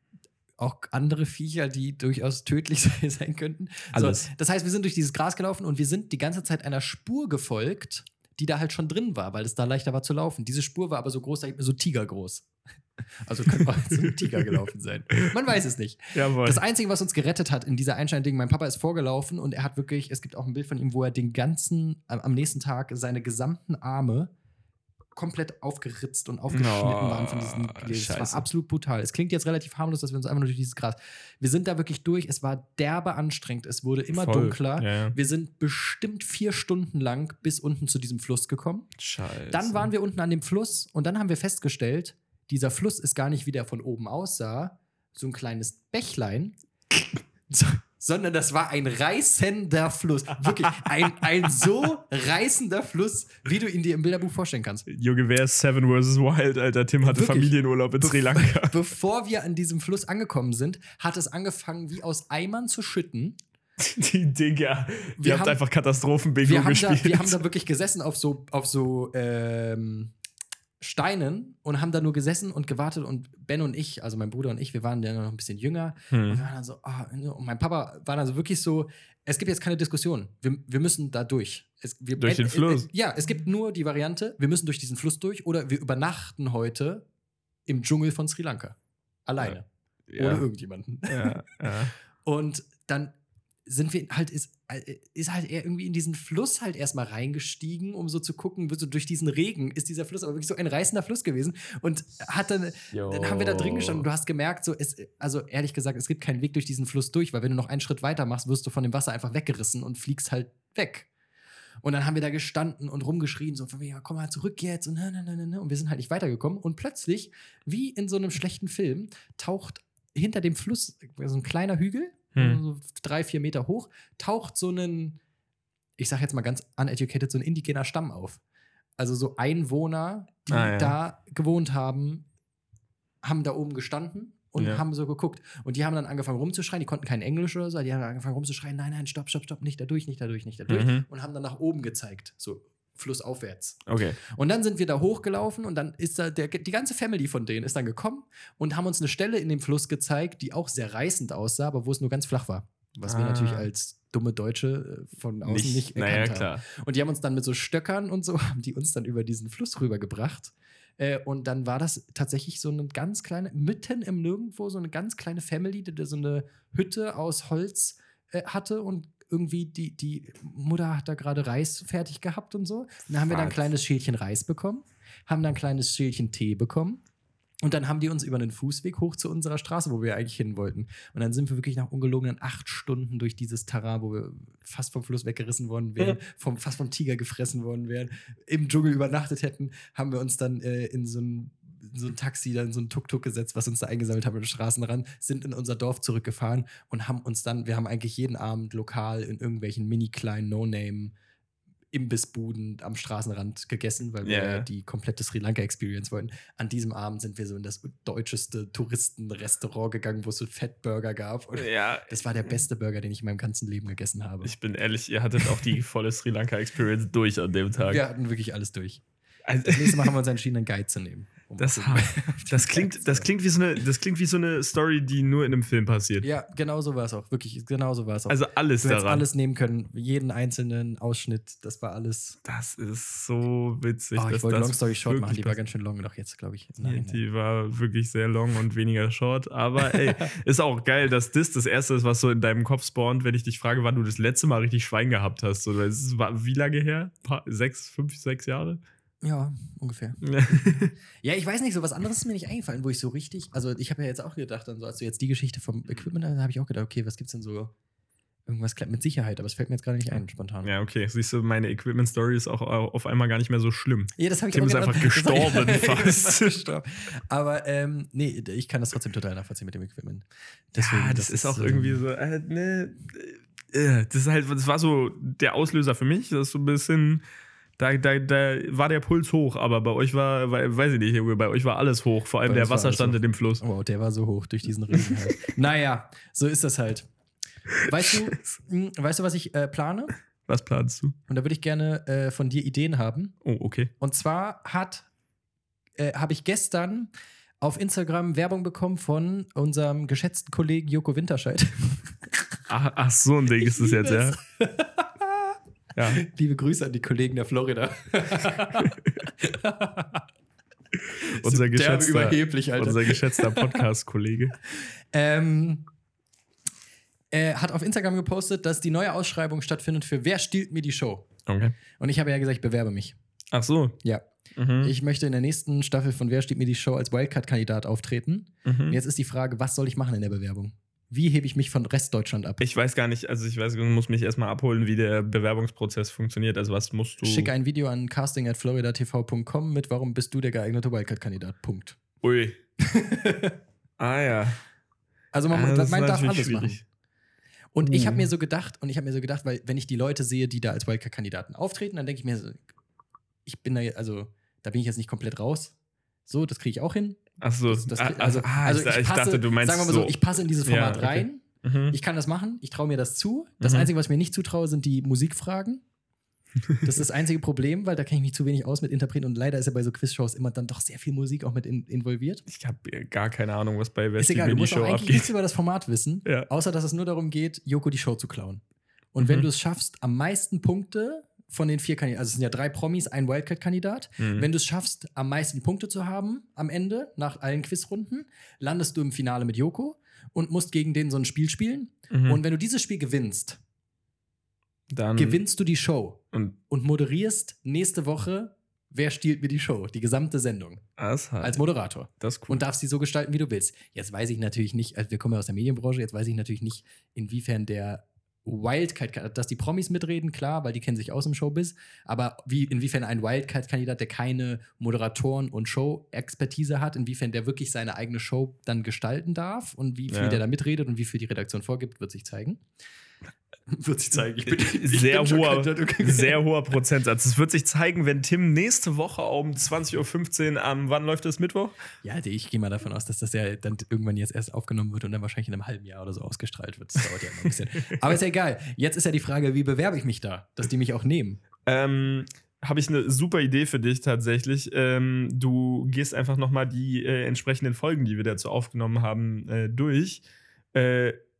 auch andere Viecher, die durchaus tödlich sein könnten. Alles. So, das heißt, wir sind durch dieses Gras gelaufen und wir sind die ganze Zeit einer Spur gefolgt, die da halt schon drin war, weil es da leichter war zu laufen. Diese Spur war aber so groß, so tigergroß. Also könnte auch so ein Tiger gelaufen sein. Man weiß es nicht. Jawohl. Das Einzige, was uns gerettet hat in dieser Einstein-Ding, mein Papa ist vorgelaufen und er hat wirklich, es gibt auch ein Bild von ihm, wo er den ganzen, am nächsten Tag seine gesamten Arme komplett aufgeritzt und aufgeschnitten oh, waren von diesen Gelesen. Scheiße. Es war absolut brutal. Es klingt jetzt relativ harmlos, dass wir uns einfach nur durch dieses Gras. Wir sind da wirklich durch. Es war derbe anstrengend. Es wurde immer Voll. dunkler. Ja, ja. Wir sind bestimmt vier Stunden lang bis unten zu diesem Fluss gekommen. Scheiße. Dann waren wir unten an dem Fluss und dann haben wir festgestellt, dieser Fluss ist gar nicht, wie der von oben aussah, so ein kleines Bächlein, so, sondern das war ein reißender Fluss. Wirklich ein, ein so reißender Fluss, wie du ihn dir im Bilderbuch vorstellen kannst. Junge, wer ist Seven versus. Wild, Alter? Tim hatte Wirklich? Familienurlaub in Be- Sri Lanka. Bevor wir an diesem Fluss angekommen sind, hat es angefangen, wie aus Eimern zu schütten. Die Digga. Wir Ihr habt haben- einfach Katastrophen-Bingo Wir haben, gespielt. da, wir haben da wirklich gesessen auf so, auf so ähm, Steinen und haben da nur gesessen und gewartet und Ben und ich, also mein Bruder und ich, wir waren ja noch ein bisschen jünger Hm. und wir waren dann so, ah, und mein Papa war dann so wirklich so, es gibt jetzt keine Diskussion, wir, wir müssen da durch. Es, wir, Durch den äh, Fluss? Äh, ja, es gibt nur die Variante, wir müssen durch diesen Fluss durch oder wir übernachten heute im Dschungel von Sri Lanka. Alleine. Ja. Ohne irgendjemanden. Ja, ja. Und dann sind wir halt, ist, ist halt er irgendwie in diesen Fluss halt erstmal reingestiegen, um so zu gucken, so durch diesen Regen ist dieser Fluss aber wirklich so ein reißender Fluss gewesen und hat dann, Jo. dann haben wir da drin gestanden und du hast gemerkt, so, es, also ehrlich gesagt, es gibt keinen Weg durch diesen Fluss durch, weil wenn du noch einen Schritt weiter machst, wirst du von dem Wasser einfach weggerissen und fliegst halt weg. Und dann haben wir da gestanden und rumgeschrien, so, ja, komm mal zurück jetzt und, na, na, na, na. Und wir sind halt nicht weitergekommen und plötzlich, wie in so einem schlechten Film, taucht hinter dem Fluss so ein kleiner Hügel, Hm. so drei, vier Meter hoch, taucht so ein, ich sag jetzt mal ganz uneducated, so ein indigener Stamm auf. Also so Einwohner, die Ah, ja. da gewohnt haben, haben da oben gestanden und Ja. haben so geguckt. Und die haben dann angefangen rumzuschreien, die konnten kein Englisch oder so, die haben angefangen rumzuschreien, nein, nein, stopp, stopp, stopp, nicht da durch, nicht da durch, nicht da durch. Mhm. Und haben dann nach oben gezeigt, so flussaufwärts. Okay. Und dann sind wir da hochgelaufen und dann ist da der, die ganze Family von denen ist dann gekommen und haben uns eine Stelle in dem Fluss gezeigt, die auch sehr reißend aussah, aber wo es nur ganz flach war. Was ah. wir natürlich als dumme Deutsche von außen nicht, nicht erkannt naja, haben. Klar. Und die haben uns dann mit so Stöckern und so, haben die uns dann über diesen Fluss rübergebracht. Äh, und dann war das tatsächlich so eine ganz kleine, mitten im Nirgendwo, so eine ganz kleine Family, die so eine Hütte aus Holz äh, hatte und irgendwie die, die Mutter hat da gerade Reis fertig gehabt und so. Und dann haben wir dann ein kleines Schälchen Reis bekommen, haben dann ein kleines Schälchen Tee bekommen. Und dann haben die uns über einen Fußweg hoch zu unserer Straße, wo wir eigentlich hin wollten. Und dann sind wir wirklich nach ungelogenen acht Stunden durch dieses Terrain, wo wir fast vom Fluss weggerissen worden wären, ja. vom, fast vom Tiger gefressen worden wären, im Dschungel übernachtet hätten, haben wir uns dann äh, in so ein, so ein Taxi, dann so ein Tuk-Tuk gesetzt, was uns da eingesammelt hat am Straßenrand, sind in unser Dorf zurückgefahren und haben uns dann, wir haben eigentlich jeden Abend lokal in irgendwelchen mini-kleinen No-Name Imbissbuden am Straßenrand gegessen, weil wir yeah. die komplette Sri Lanka-Experience wollten. An diesem Abend sind wir so in das deutscheste Touristenrestaurant gegangen, wo es so Fettburger gab. Und ja. das war der beste Burger, den ich in meinem ganzen Leben gegessen habe. Ich bin ehrlich, ihr hattet auch die volle Sri Lanka-Experience durch an dem Tag. Wir hatten wirklich alles durch. Also, das nächste Mal haben wir uns entschieden, einen Guide zu nehmen. Um das, das, klingt, das, klingt wie so eine, das klingt wie so eine Story, die nur in einem Film passiert. Ja, genau so war es auch. Wirklich, genau so war es auch. Also alles du daran. alles nehmen können. Jeden einzelnen Ausschnitt, das war alles. Das ist so witzig. Oh, ich dass wollte das Long Story Short machen. Die war was- ganz schön long doch jetzt, glaube ich. Die, die war wirklich sehr long und weniger short. Aber ey, ist auch geil, dass das das Erste ist, was so in deinem Kopf spawnt, wenn ich dich frage, wann du das letzte Mal richtig Schwein gehabt hast. Oder es war wie lange her? Paar, sechs, fünf, sechs Jahre? Ja, ungefähr. Ja, ich weiß nicht, so was anderes ist mir nicht eingefallen, wo ich so richtig, also ich habe ja jetzt auch gedacht, dann so, als du jetzt die Geschichte vom Equipment, da habe ich auch gedacht, okay, was gibt's denn so, irgendwas klappt mit Sicherheit, aber es fällt mir jetzt gerade nicht ein, spontan. Ja, okay. Siehst du, meine Equipment-Story ist auch auf einmal gar nicht mehr so schlimm. Ja, das habe ich Tim auch ist gedacht. einfach gestorben Das hab ich- fast. gestorben. Aber ähm, nee, ich kann das trotzdem total nachvollziehen mit dem Equipment. Deswegen, ja, das, ist auch ähm, irgendwie so, äh, ne, äh, das ist halt, das war so der Auslöser für mich, das ist so ein bisschen, da, da, da war der Puls hoch, aber bei euch war, war weiß ich nicht, bei euch war alles hoch, vor allem Bei der uns war alles Wasserstand hoch. in dem Fluss. Wow, der war so hoch durch diesen Regen halt. Naja, so ist das halt. Weißt du, mh, weißt du, was ich äh, plane? Was planst du? Und da würde ich gerne äh, von dir Ideen haben. Oh, okay. Und zwar hat äh, habe ich gestern auf Instagram Werbung bekommen von unserem geschätzten Kollegen Joko Winterscheid. Ach, ach so ein Ding ist es jetzt, ja. Ja. Liebe Grüße an die Kollegen der Florida. Unser Derbe geschätzter, überheblich, Alter. unser geschätzter Podcast-Kollege. Ähm, er hat auf Instagram gepostet, dass die neue Ausschreibung stattfindet für Wer stiehlt mir die Show? Okay. Und ich habe ja gesagt, ich bewerbe mich. Ach so. Ja. Mhm. Ich möchte in der nächsten Staffel von Wer stiehlt mir die Show als Wildcard-Kandidat auftreten. Mhm. Und jetzt ist die Frage, was soll ich machen in der Bewerbung? Wie hebe ich mich von Restdeutschland ab? Ich weiß gar nicht, also ich weiß, du musst mich erstmal abholen, wie der Bewerbungsprozess funktioniert. Also was musst du. Schicke ein Video an casting at floridatv punkt com mit Warum bist du der geeignete Wildcard-Kandidat? Punkt. Ui. Ah ja. Also man, Ah, das man ist darf natürlich alles schwierig. machen. Und ich Uh. habe mir so gedacht, und ich habe mir so gedacht, weil wenn ich die Leute sehe, die da als Wildcard-Kandidaten auftreten, dann denke ich mir, so, ich bin da, also da bin ich jetzt nicht komplett raus. So, das kriege ich auch hin. Ach so. Das, das, Ah, also, ah, also ich, ich, ich passe, dachte, du meinst sagen wir mal so, so. ich passe in dieses Format Ja, okay. rein. Mhm. Ich kann das machen, ich traue mir das zu. Das Mhm. Einzige, was ich mir nicht zutraue, sind die Musikfragen. Das ist das einzige Problem, weil da kenne ich mich zu wenig aus mit Interpreten und leider ist ja bei so Quizshows immer dann doch sehr viel Musik auch mit in, involviert. Ich habe gar keine Ahnung, was bei Ist West egal, du musst auch Show eigentlich abgeht. nichts über das Format wissen, Ja. außer dass es nur darum geht, Joko die Show zu klauen. Und wenn Mhm. du es schaffst, am meisten Punkte von den vier Kandidaten, also es sind ja drei Promis, ein Wildcard-Kandidat, Mhm. wenn du es schaffst, am meisten Punkte zu haben am Ende, nach allen Quizrunden, landest du im Finale mit Joko und musst gegen den so ein Spiel spielen. Mhm. Und wenn du dieses Spiel gewinnst, Dann gewinnst du die Show Und und moderierst nächste Woche Wer stiehlt mir die Show? Die gesamte Sendung. das, halt. Als Moderator. das ist cool. Und darfst sie so gestalten, wie du willst. Jetzt weiß ich natürlich nicht, also wir kommen ja aus der Medienbranche, jetzt weiß ich natürlich nicht, inwiefern der Wildcard, dass die Promis mitreden, klar, weil die kennen sich aus im Showbiz, aber wie, inwiefern ein Wildcard-Kandidat, der keine Moderatoren- und Show-Expertise hat, inwiefern der wirklich seine eigene Show dann gestalten darf und wie viel Ja. der da mitredet und wie viel die Redaktion vorgibt, wird sich zeigen. Wird sich zeigen. Ich bin, sehr, bin schon hoher, kein- sehr hoher Prozentsatz. Es wird sich zeigen, wenn Tim nächste Woche um zwanzig Uhr fünfzehn am, wann läuft das, Mittwoch? Ja, ich gehe mal davon aus, dass das ja dann irgendwann jetzt erst aufgenommen wird und dann wahrscheinlich in einem halben Jahr oder so ausgestrahlt wird. Das dauert ja immer ein bisschen. Aber ist ja egal. Jetzt ist ja die Frage, wie bewerbe ich mich da, dass die mich auch nehmen? Ähm, habe ich eine super Idee für dich tatsächlich. Ähm, du gehst einfach nochmal die äh, entsprechenden Folgen, die wir dazu aufgenommen haben, äh, durch. Äh,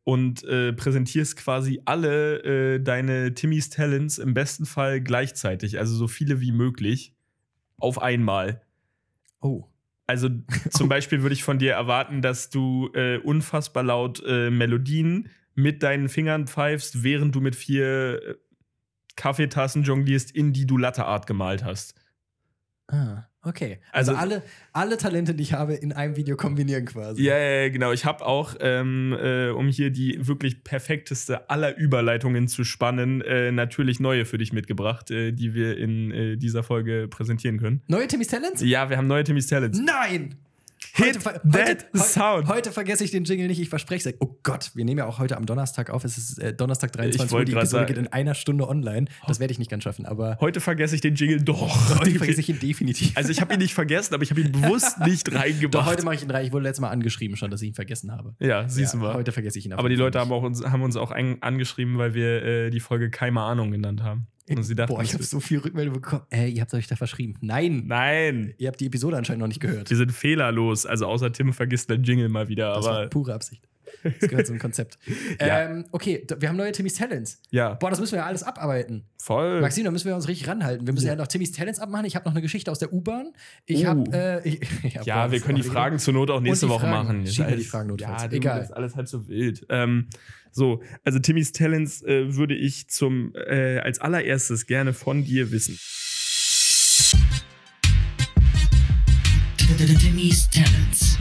und äh, präsentierst quasi alle äh, deine Timmys Talents im besten Fall gleichzeitig, also so viele wie möglich, auf einmal. Oh. Also zum Beispiel würde ich von dir erwarten, dass du äh, unfassbar laut äh, Melodien mit deinen Fingern pfeifst, während du mit vier äh, Kaffeetassen jonglierst, in die du Latte Art gemalt hast. Ah, okay. Also, also alle, alle Talente, die ich habe, in einem Video kombinieren quasi. Ja, ja, genau. Ich habe auch, ähm, äh, um hier die wirklich perfekteste aller Überleitungen zu spannen, äh, natürlich neue für dich mitgebracht, äh, die wir in äh, dieser Folge präsentieren können. Neue Timmys Talents? Ja, wir haben neue Timmys Talents. Nein! Hit heute, that heute, sound. Heute, heute vergesse ich den Jingle nicht, ich verspreche es. Oh Gott, wir nehmen ja auch heute am Donnerstag auf. Es ist äh, Donnerstag dreiundzwanzig Uhr. Die Episode geht in einer Stunde online. Das werde ich nicht ganz schaffen, aber. Heute vergesse ich den Jingle doch. Heute vergesse ich ihn definitiv. Also, ich habe ihn nicht vergessen, aber ich habe ihn bewusst nicht reingemacht. Doch, heute mache ich ihn rein. Ich wurde letztes Mal angeschrieben schon, dass ich ihn vergessen habe. Ja, siehst du ja, mal. Heute vergesse ich ihn aber die Leute haben, auch uns, haben uns auch ein, angeschrieben, weil wir äh, die Folge Keine Ahnung genannt haben. Und sie dachten, boah, ich habe so viel Rückmeldung bekommen. Äh, ihr habt euch da verschrieben. Nein. Nein. Ihr habt die Episode anscheinend noch nicht gehört. Wir sind fehlerlos. Also außer Tim vergisst den Jingle mal wieder. Das aber war pure Absicht. Das gehört zum Konzept. Ja. ähm, okay, wir haben neue Timmys Talents. Ja. Boah, das müssen wir ja alles abarbeiten. Voll. Maxim, da müssen wir uns richtig ranhalten. Wir müssen ja, ja noch Timmys Talents abmachen. Ich habe noch eine Geschichte aus der U-Bahn. Ich uh. habe. Äh, ich, ja, ja boah, wir können die Fragen zur Not auch nächste Woche Fragen. machen. Schieben wir die Fragen notfalls. Ja, du, egal. Das ist alles halb so wild. Ähm, so, also Timmys Talents äh, würde ich zum äh, als allererstes gerne von dir wissen. Timmys Talents.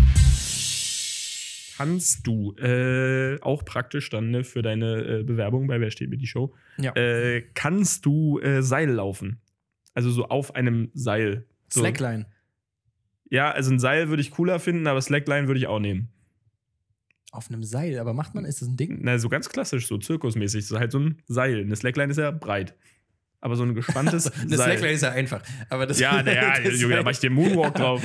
Kannst du äh, auch praktisch dann ne, für deine äh, Bewerbung bei Wer steht mir die Show, ja. äh, kannst du äh, Seil laufen? Also so auf einem Seil. So. Slackline. Ja, also ein Seil würde ich cooler finden, aber Slackline würde ich auch nehmen. Auf einem Seil, aber macht man, ist das ein Ding? Na, so ganz klassisch, so zirkusmäßig. So halt so ein Seil. Eine Slackline ist ja breit. Aber so ein gespanntes also, eine Seil. Slackline ist ja einfach. Aber das ja, naja, Junge, da mach ich den Moonwalk drauf.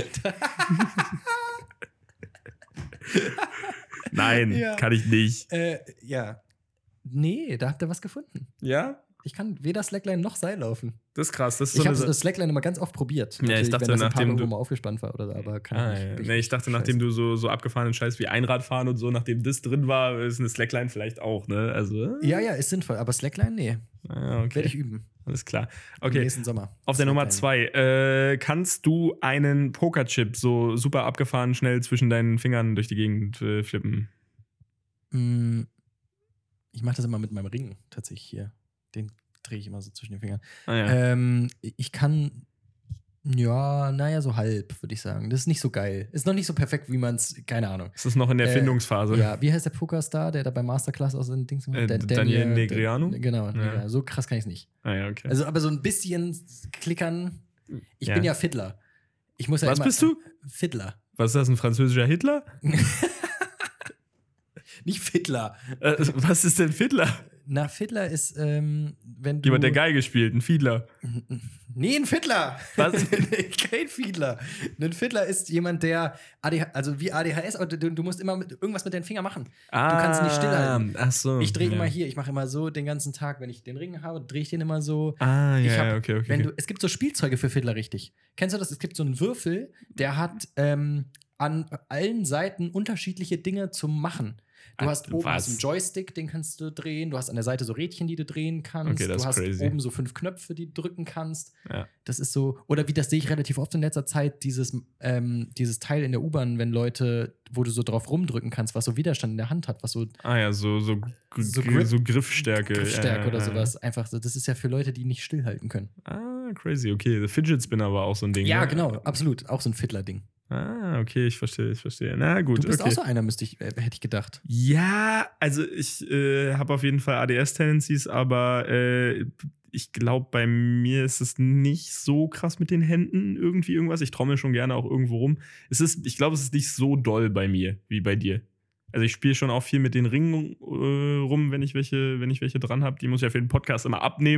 Nein, ja. Kann ich nicht. Äh, ja. Nee, da habt ihr was gefunden. Ja? Ich kann weder Slackline noch Seil laufen. Das ist krass. Das ist ich so habe das Slackline immer ganz oft probiert. Ja, ich dachte, wenn das nachdem du mal aufgespannt war oder so, aber kann ah, ich ja. nicht. Nee, ich dachte, nachdem du so, so abgefahrenen Scheiß wie Einradfahren und so, nachdem das drin war, ist eine Slackline vielleicht auch, ne? Also, ja, ja, ist sinnvoll. Aber Slackline, nee. Ah, okay. Werde ich üben. Alles klar. Okay. Im nächsten Sommer. Auf der Nummer zwei. Äh, kannst du einen Pokerchip so super abgefahren schnell zwischen deinen Fingern durch die Gegend äh, flippen? Mm, ich mache das immer mit meinem Ring tatsächlich hier. Den drehe ich immer so zwischen den Fingern. Ah, ja. ähm, ich kann, ja, naja, so halb, würde ich sagen. Das ist nicht so geil. Ist noch nicht so perfekt, wie man es, keine Ahnung. Ist das noch in der Erfindungsphase? Äh, ja, wie heißt der Pokerstar, der da bei Masterclass aus den Dings macht? Äh, der, Daniel der, Negreanu? Der, genau, ja. Negreanu. So krass kann ich es nicht. Ah, ja, okay. Also, aber so ein bisschen klickern. Ich ja. bin ja Fiddler. Ich muss ja Was immer, bist du? Fiddler. Was ist das, ein französischer Hitler? Nicht Fiddler. Äh, was ist denn Fiddler? Na, Fiddler ist, ähm, wenn du. Jemand, der Geige spielt, ein Fiedler. Nee, ein Fiddler. Was? Kein Fiedler. Ein Fiddler ist jemand, der A D H, also wie A D H S, aber du, du musst immer mit, irgendwas mit deinen Fingern machen. Ah, du kannst nicht stillhalten. Ach so. Ich drehe ja. immer hier, ich mache immer so den ganzen Tag, wenn ich den Ring habe, drehe ich den immer so. Ah, ja, ich hab, okay, okay. Wenn okay. du, es gibt so Spielzeuge für Fiddler, richtig. Kennst du das? Es gibt so einen Würfel, der hat ähm, an allen Seiten unterschiedliche Dinge zum Machen. Du hast oben hast einen Joystick, den kannst du drehen. Du hast an der Seite so Rädchen, die du drehen kannst. Okay, das du hast ist crazy. oben so fünf Knöpfe, die du drücken kannst. Ja. Das ist so, oder wie das sehe ich relativ oft in letzter Zeit, dieses, ähm, dieses Teil in der U-Bahn, wenn Leute, wo du so drauf rumdrücken kannst, was so Widerstand in der Hand hat, was so. Ah ja, so, so, so, Gr Grip, so Griffstärke. Griffstärke ja, oder ja, sowas. Einfach so. Das ist ja für Leute, die nicht stillhalten können. Ah, crazy. Okay, der Fidget Spinner war auch so ein Ding. Ja, ne? genau, absolut. Auch so ein Fiddler-Ding. Ah, okay, ich verstehe, ich verstehe. Na gut, Du bist okay. auch so einer, müsste ich, äh, hätte ich gedacht. Ja, also ich äh, habe auf jeden Fall A D S-Tendencies, aber äh, ich glaube, bei mir ist es nicht so krass mit den Händen irgendwie irgendwas. Ich trommel schon gerne auch irgendwo rum. Es ist, ich glaube, es ist nicht so doll bei mir wie bei dir. Also ich spiele schon auch viel mit den Ringen äh, rum, wenn ich welche, wenn ich welche dran habe. Die muss ich ja für den Podcast immer abnehmen,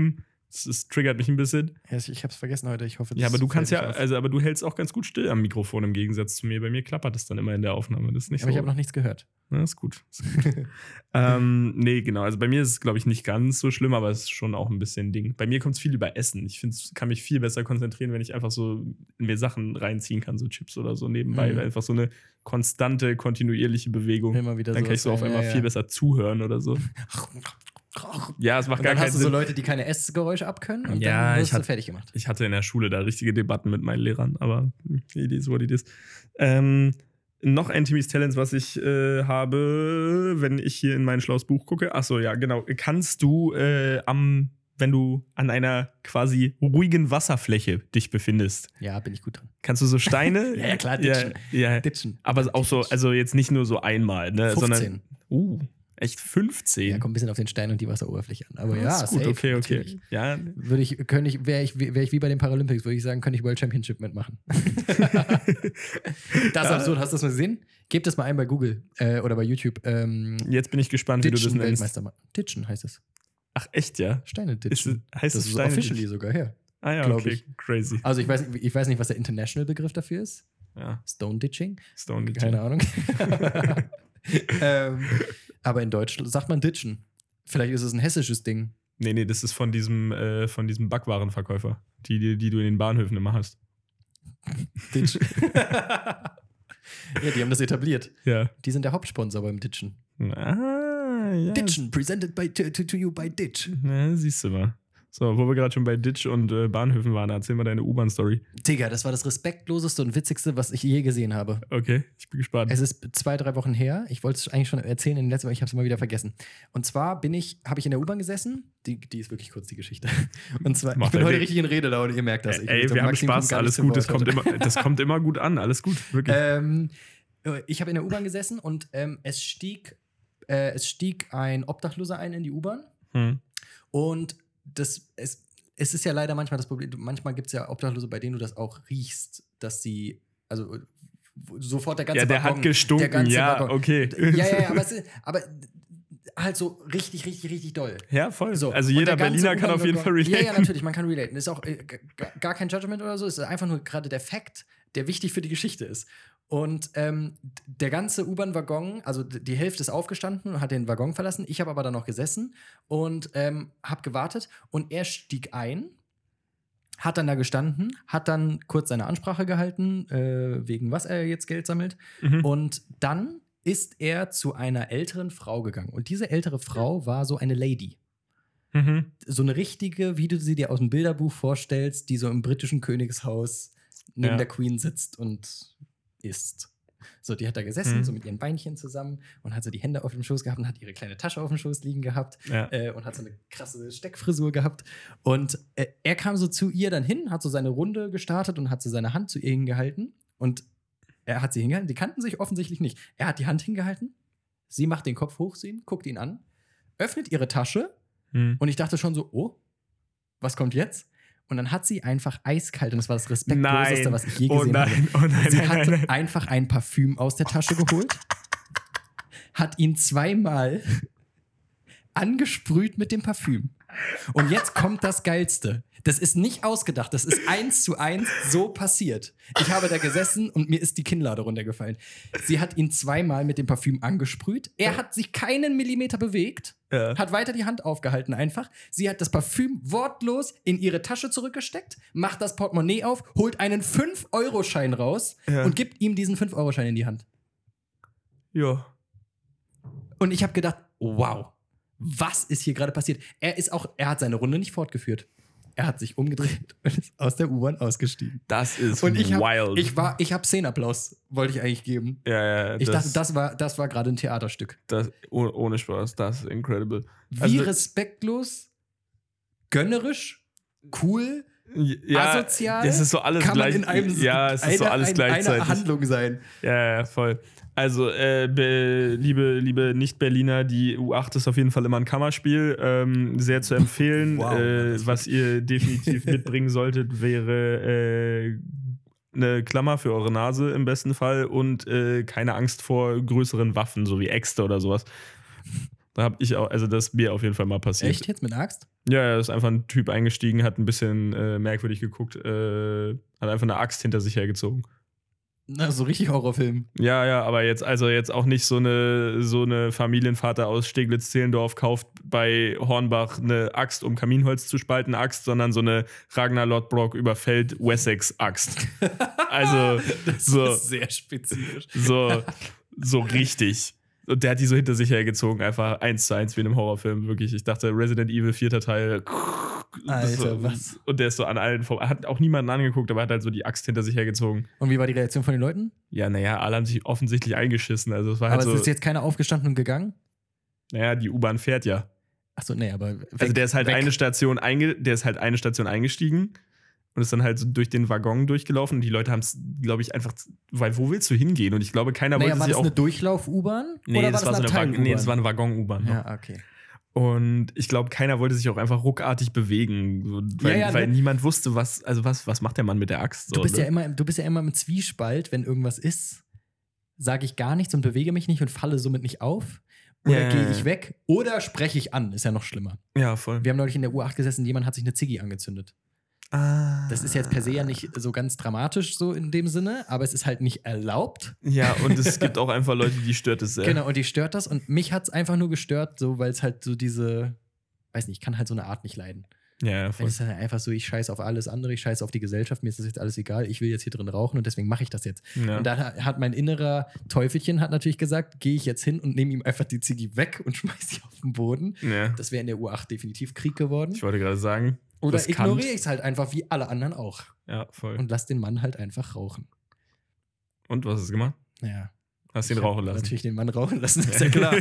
Das, das triggert mich ein bisschen. Ja, ich hab's vergessen heute. Ich hoffe, das Ja, aber du kannst ja, fällt nicht auf. also aber du hältst auch ganz gut still am Mikrofon im Gegensatz zu mir. Bei mir klappert es dann immer in der Aufnahme. Das ist nicht Aber so. ich habe noch nichts gehört. Na, ist gut. Ist gut. ähm, nee, genau. Also bei mir ist es, glaube ich, nicht ganz so schlimm, aber es ist schon auch ein bisschen ein Ding. Bei mir kommt es viel über Essen. Ich finde, ich kann mich viel besser konzentrieren, wenn ich einfach so in mir Sachen reinziehen kann, so Chips oder so nebenbei. Mhm. Einfach so eine konstante, kontinuierliche Bewegung. Immer wieder Dann so kann ich so auf sein, einmal ja, viel ja. besser zuhören oder so. Ja, es macht Und gar dann keinen hast du Sinn. so Leute, die keine Essgeräusche abkönnen und Ja, dann ich wirst du hatte- fertig gemacht. Ich hatte in der Schule da richtige Debatten mit meinen Lehrern, aber it is what it is. Ähm, noch ein Timmy's Talents, was ich äh, habe, wenn ich hier in mein schlaues Buch gucke. Achso, ja, genau. Kannst du äh, am, wenn du an einer quasi ruhigen Wasserfläche dich befindest, Ja, bin ich gut dran. kannst du so Steine? Ja, ja, klar, ditchen. Ja, ja. Ditchen. Aber auch so, also jetzt nicht nur so einmal, ne? fünfzehn. Sondern. Uh, echt fünfzehn? Ja, kommt ein bisschen auf den Stein und die Wasseroberfläche an. Aber Ah, ja, ist gut, safe, okay, okay. natürlich. Ja, Würde ich, könnte ich, wäre ich, wäre ich wie bei den Paralympics, würde ich sagen, könnte ich World Championship mitmachen. Das ist absurd, hast du das mal gesehen? Gebt das mal ein bei Google äh, oder bei YouTube. Ähm, jetzt bin ich gespannt, wie du das Ditchen nennst. Weltmeister machen. Ditchen heißt es. Ach, echt, ja? Steine Ist, ditchen. es- heißt Das es ist Steine? officially sogar, ja. Ah ja, glaub okay, ich. crazy. Also ich weiß, nicht- ich weiß nicht, was der international Begriff dafür ist. Ja, Stone Ditching. Stone Ditching. Keine Ahnung. ähm, aber in Deutsch sagt man Ditchen. Vielleicht ist es ein hessisches Ding. Nee, nee, das ist von diesem, äh, von diesem Backwarenverkäufer, die, die, die du in den Bahnhöfen immer hast. Ditch. Ja, die haben das etabliert. Ja. Die sind der Hauptsponsor beim Ditchen. Ah, ja. Ditchen, presented by, to, to, to you by Ditch. Na, siehst du mal. So, wo wir gerade schon bei Ditch und äh, Bahnhöfen waren, erzähl mal deine U-Bahn-Story. Digga, das war das respektloseste und witzigste, was ich je gesehen habe. Okay, ich bin gespannt. Es ist zwei, drei Wochen her. Ich wollte es eigentlich schon erzählen in den letzten Wochen, ich habe es mal wieder vergessen. Und zwar bin ich, habe ich in der U-Bahn gesessen. Die, die ist wirklich kurz, die Geschichte. Und zwar, Mach ich bin dein heute Ding. richtig in Redelaune, ihr merkt das. Ich Ey, mit dem wir haben Maxim Spaß, kommt gar alles nicht zu gut, das Wort kommt, heute. immer, das kommt immer gut an, alles gut, wirklich. Ähm, ich habe in der U-Bahn gesessen und ähm, es, stieg, äh, es stieg ein Obdachloser ein in die U-Bahn. Hm. Und das, es, es ist ja leider manchmal das Problem, manchmal gibt es ja Obdachlose, bei denen du das auch riechst, dass sie, also sofort der ganze Ja, der Waggon, hat gestunken, der ganze ja, Waggon. okay. Ja, ja, ja, aber, es ist, aber halt so richtig, richtig, richtig doll. Ja, voll. So, also und jeder der ganze Berliner kann auf jeden Fall U-Bahn-Waggon- relaten. Ja, ja, natürlich, man kann relaten. Ist auch äh, g- gar kein Judgment oder so, ist einfach nur gerade der Fakt, der wichtig für die Geschichte ist. Und ähm, der ganze U-Bahn-Waggon, also d- die Hälfte ist aufgestanden und hat den Waggon verlassen. Ich habe aber da noch gesessen und ähm, habe gewartet. Und er stieg ein, hat dann da gestanden, hat dann kurz seine Ansprache gehalten, äh, wegen was er jetzt Geld sammelt. Mhm. Und dann ist er zu einer älteren Frau gegangen. Und diese ältere Frau war so eine Lady. Mhm. So eine richtige, wie du sie dir aus dem Bilderbuch vorstellst, die so im britischen Königshaus neben Ja. der Queen sitzt und isst. So, die hat da gesessen, Mhm. so mit ihren Beinchen zusammen und hat so die Hände auf dem Schoß gehabt und hat ihre kleine Tasche auf dem Schoß liegen gehabt Ja. äh, und hat so eine krasse Steckfrisur gehabt. Und äh, er kam so zu ihr dann hin, hat so seine Runde gestartet und hat so seine Hand zu ihr hingehalten. Und er hat sie hingehalten. Die kannten sich offensichtlich nicht. Er hat die Hand hingehalten. Sie macht den Kopf hoch zu ihm, guckt ihn an, öffnet ihre Tasche. Hm. Und ich dachte schon so, oh, was kommt jetzt? Und dann hat sie einfach eiskalt, und das war das Respektloseste, Nein. was ich je Oh gesehen nein, habe. oh nein, Sie nein, hat nein, nein. einfach ein Parfüm aus der Tasche geholt, hat ihn zweimal angesprüht mit dem Parfüm. Und jetzt kommt das Geilste. Das ist nicht ausgedacht, das ist eins zu eins so passiert. Ich habe da gesessen und mir ist die Kinnlade runtergefallen. Sie hat ihn zweimal mit dem Parfüm angesprüht. Er hat sich keinen Millimeter bewegt, Ja. hat weiter die Hand aufgehalten einfach. Sie hat das Parfüm wortlos in ihre Tasche zurückgesteckt, macht das Portemonnaie auf, holt einen fünf Euro Schein raus Ja. und gibt ihm diesen fünf Euro Schein in die Hand. Ja. Und ich habe gedacht, wow, was ist hier gerade passiert? Er ist auch, er hat seine Runde nicht fortgeführt. Er hat sich umgedreht und ist aus der U-Bahn ausgestiegen. Das ist Und ich hab, wild. ich war, ich habe Szenenapplaus, wollte ich eigentlich geben. ja, ja, Ich das, dachte, das war, das war gerade ein Theaterstück. das, oh- ohne Spaß, das ist incredible. Wie Also- respektlos, gönnerisch, cool, Ja, asozial das ist so alles kann man gleich. in einem ja, es ist so einer- alles in gleichzeitig. einer Handlung sein. Ja, ja, voll. Also, äh, be, liebe, liebe Nicht-Berliner, die U acht ist auf jeden Fall immer ein Kammerspiel. Ähm, sehr zu empfehlen. Wow, äh, das was ihr definitiv mitbringen solltet, wäre äh, eine Klammer für eure Nase im besten Fall und äh, keine Angst vor größeren Waffen, so wie Äxte oder sowas. Da habe ich auch, also das ist mir auf jeden Fall mal passiert. Echt jetzt mit einer Axt? Ja, ja, ist einfach ein Typ eingestiegen, hat ein bisschen äh, merkwürdig geguckt, äh, hat einfach eine Axt hinter sich hergezogen. Na, so richtig Horrorfilm. Ja, ja, aber jetzt, also jetzt auch nicht so eine, so eine Familienvater aus Steglitz-Zehlendorf kauft bei Hornbach eine Axt, um Kaminholz zu spalten, Axt, sondern so eine Ragnar Lodbrok überfällt Wessex-Axt. Also, das so. ist sehr spezifisch. So, so richtig. Und der hat die so hinter sich hergezogen, einfach eins zu eins wie in einem Horrorfilm, wirklich. Ich dachte, Resident Evil vierter Teil. Alter, so, was? Und der ist so an allen, hat auch niemanden angeguckt, aber hat halt so die Axt hinter sich hergezogen. Und wie war die Reaktion von den Leuten? Ja, naja, alle haben sich offensichtlich eingeschissen. Also es war aber halt es so, ist jetzt keiner aufgestanden und gegangen? naja, die U-Bahn fährt ja. Achso, nee, aber. Weg, also der ist halt weg. eine Station einge, der ist halt eine Station eingestiegen und ist dann halt so durch den Waggon durchgelaufen. Und die Leute haben es, glaube ich, einfach, weil wo willst du hingehen? Und ich glaube, keiner Naja, wollte war sich das auch. eine Durchlauf-U-Bahn? Nee, oder das war, war so das eine eine Wag- nee, das war eine Waggon-U-Bahn. noch. Ja, okay. Und ich glaube, keiner wollte sich auch einfach ruckartig bewegen, so, weil, Ja, ja, weil ne? niemand wusste, was, also was, was macht der Mann mit der Axt. So, Du bist, ne? ja immer, du bist ja immer im Zwiespalt, wenn irgendwas ist, sage ich gar nichts und bewege mich nicht und falle somit nicht auf. Oder Ja, gehe ja, ich ja. weg oder spreche ich an, ist ja noch schlimmer. Ja, voll. Wir haben neulich in der U acht gesessen, jemand hat sich eine Ziggy angezündet. Ah. Das ist jetzt per se ja nicht so ganz dramatisch so in dem Sinne, aber es ist halt nicht erlaubt. Ja, und es gibt auch einfach Leute, die stört es sehr. Genau, und die stört das und mich hat es einfach nur gestört, so weil es halt so diese, weiß nicht, ich kann halt so eine Art nicht leiden. Ja, ja, Weil voll. es ist dann einfach so, ich scheiße auf alles andere, ich scheiße auf die Gesellschaft, mir ist das jetzt alles egal, ich will jetzt hier drin rauchen und deswegen mache ich das jetzt. Ja. Und dann hat- hat mein innerer Teufelchen hat natürlich gesagt, gehe ich jetzt hin und nehme ihm einfach die Ziggy weg und schmeiß sie auf den Boden. ja. Das wäre in der U acht definitiv Krieg geworden. Ich wollte gerade sagen. Oder riskant. ignoriere ich es halt einfach wie alle anderen auch Ja, voll. und lass den Mann halt einfach rauchen. Und was hast du gemacht? Naja. Hast ihn Ich hab rauchen lassen. Natürlich den Mann rauchen lassen, ist ja klar.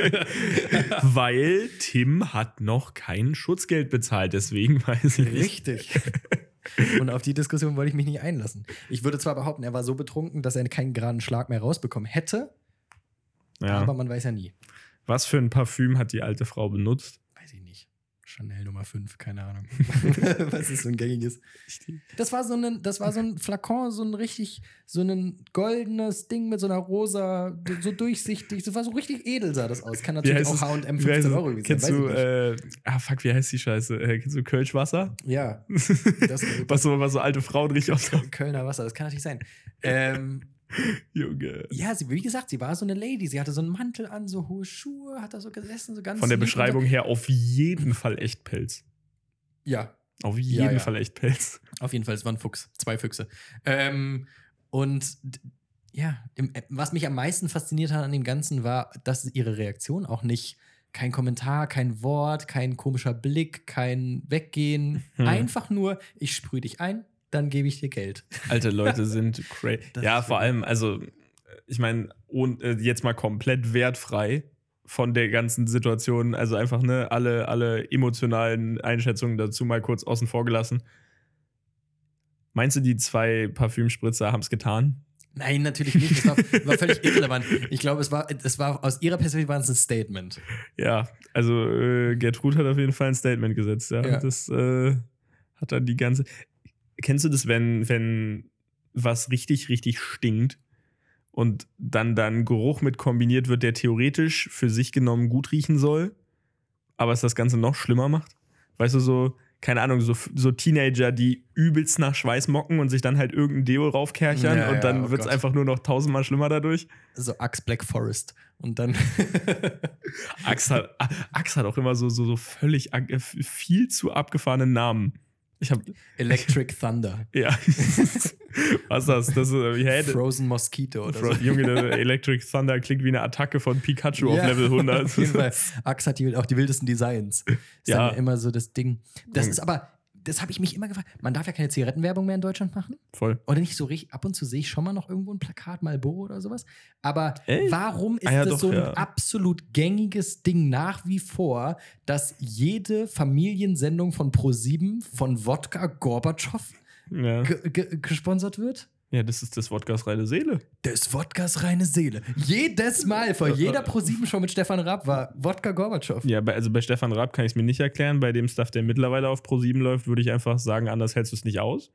Weil Tim hat noch kein Schutzgeld bezahlt, deswegen weiß ich nicht. Richtig. Und auf die Diskussion wollte ich mich nicht einlassen. Ich würde zwar behaupten, er war so betrunken, dass er keinen geraden Schlag mehr rausbekommen hätte, Ja. aber man weiß ja nie. Was für ein Parfüm hat die alte Frau benutzt? Weiß ich nicht. Chanel Nummer fünf, keine Ahnung. Was ist so ein gängiges? Das war so ein, das war so ein Flakon, so ein richtig, so ein goldenes Ding mit so einer rosa, so durchsichtig. Das war so richtig edel, sah das aus. Kann natürlich heißt auch es? H und M Wie heißt fünfzehn es? Euro gewesen Kennst sein. du, weiß ich nicht. äh, ah fuck, wie heißt die Scheiße? Äh, kennst du Kölschwasser? Ja, das, Was so, was so alte Frauen richtig aus. Kölner Wasser, das kann natürlich sein. Ähm, Junge. ja, sie, wie gesagt, sie war so eine Lady. Sie hatte so einen Mantel an, so hohe Schuhe, hat da so gesessen, so ganz. Von der lieb und Beschreibung her auf jeden Fall Echtpelz. So. Ja, Auf jeden Ja, ja. Fall Echtpelz. auf jeden Fall, es war ein Fuchs, zwei Füchse. Ähm, und d- ja, im, äh, was mich am meisten fasziniert hat an dem Ganzen war, dass ihre Reaktion auch nicht, kein Kommentar, kein Wort, kein komischer Blick, kein Weggehen. Hm. Einfach nur, ich sprühe dich ein, dann gebe ich dir Geld. Alte Leute sind crazy. Das Ja, ist vor wirklich- allem, also, ich meine, äh, jetzt mal komplett wertfrei von der ganzen Situation, also einfach, ne, alle, alle emotionalen Einschätzungen dazu mal kurz außen vor gelassen. Meinst du, die zwei Parfümspritzer haben es getan? Nein, natürlich nicht. Das war, war völlig irrelevant. Ich glaube, es war, es war aus ihrer Perspektive war es ein Statement. Ja, also äh, Gertrud hat auf jeden Fall ein Statement gesetzt, ja. Ja. Das äh, hat dann die ganze. Kennst du das, wenn, wenn was richtig, richtig stinkt und dann dann Geruch mit kombiniert wird, der theoretisch für sich genommen gut riechen soll, aber es das Ganze noch schlimmer macht? Weißt du, so, keine Ahnung, so, so Teenager, die übelst nach Schweiß mocken und sich dann halt irgendein Deo raufkerchern Ja, und dann ja, oh wird es Gott. einfach nur noch tausendmal schlimmer dadurch. So Axe Black Forest. Und dann. Axe hat, Axe hat auch immer so, so, so völlig ag- viel zu abgefahrene Namen. Ich hab, Electric Thunder. ja. Was ist das? Das ist, äh, hä? Frozen Mosquito oder Fro- so. Junge, der Electric Thunder klingt wie eine Attacke von Pikachu auf Ja, Level hundert. Auf jeden Fall. Axe hat die, auch die wildesten Designs. Ist Ja. dann ja immer so das Ding. Das Mhm. ist aber, das habe ich mich immer gefragt. Man darf ja keine Zigarettenwerbung mehr in Deutschland machen. Voll. Oder nicht so richtig. Ab und zu sehe ich schon mal noch irgendwo ein Plakat, Marlboro oder sowas. Aber Echt? warum ist Ah ja, das doch, so ein ja. absolut gängiges Ding nach wie vor, dass jede Familiensendung von ProSieben von Wodka Gorbatschow Ja. ge ge gesponsert wird? ja, das ist das Wodkas reine Seele. Des Wodkas reine Seele. Jedes Mal vor jeder ProSieben-Show mit Stefan Raab war Wodka Gorbatschow. Ja, bei, also bei Stefan Raab kann ich es mir nicht erklären. Bei dem Stuff, der mittlerweile auf ProSieben läuft, würde ich einfach sagen, anders hältst du es nicht aus.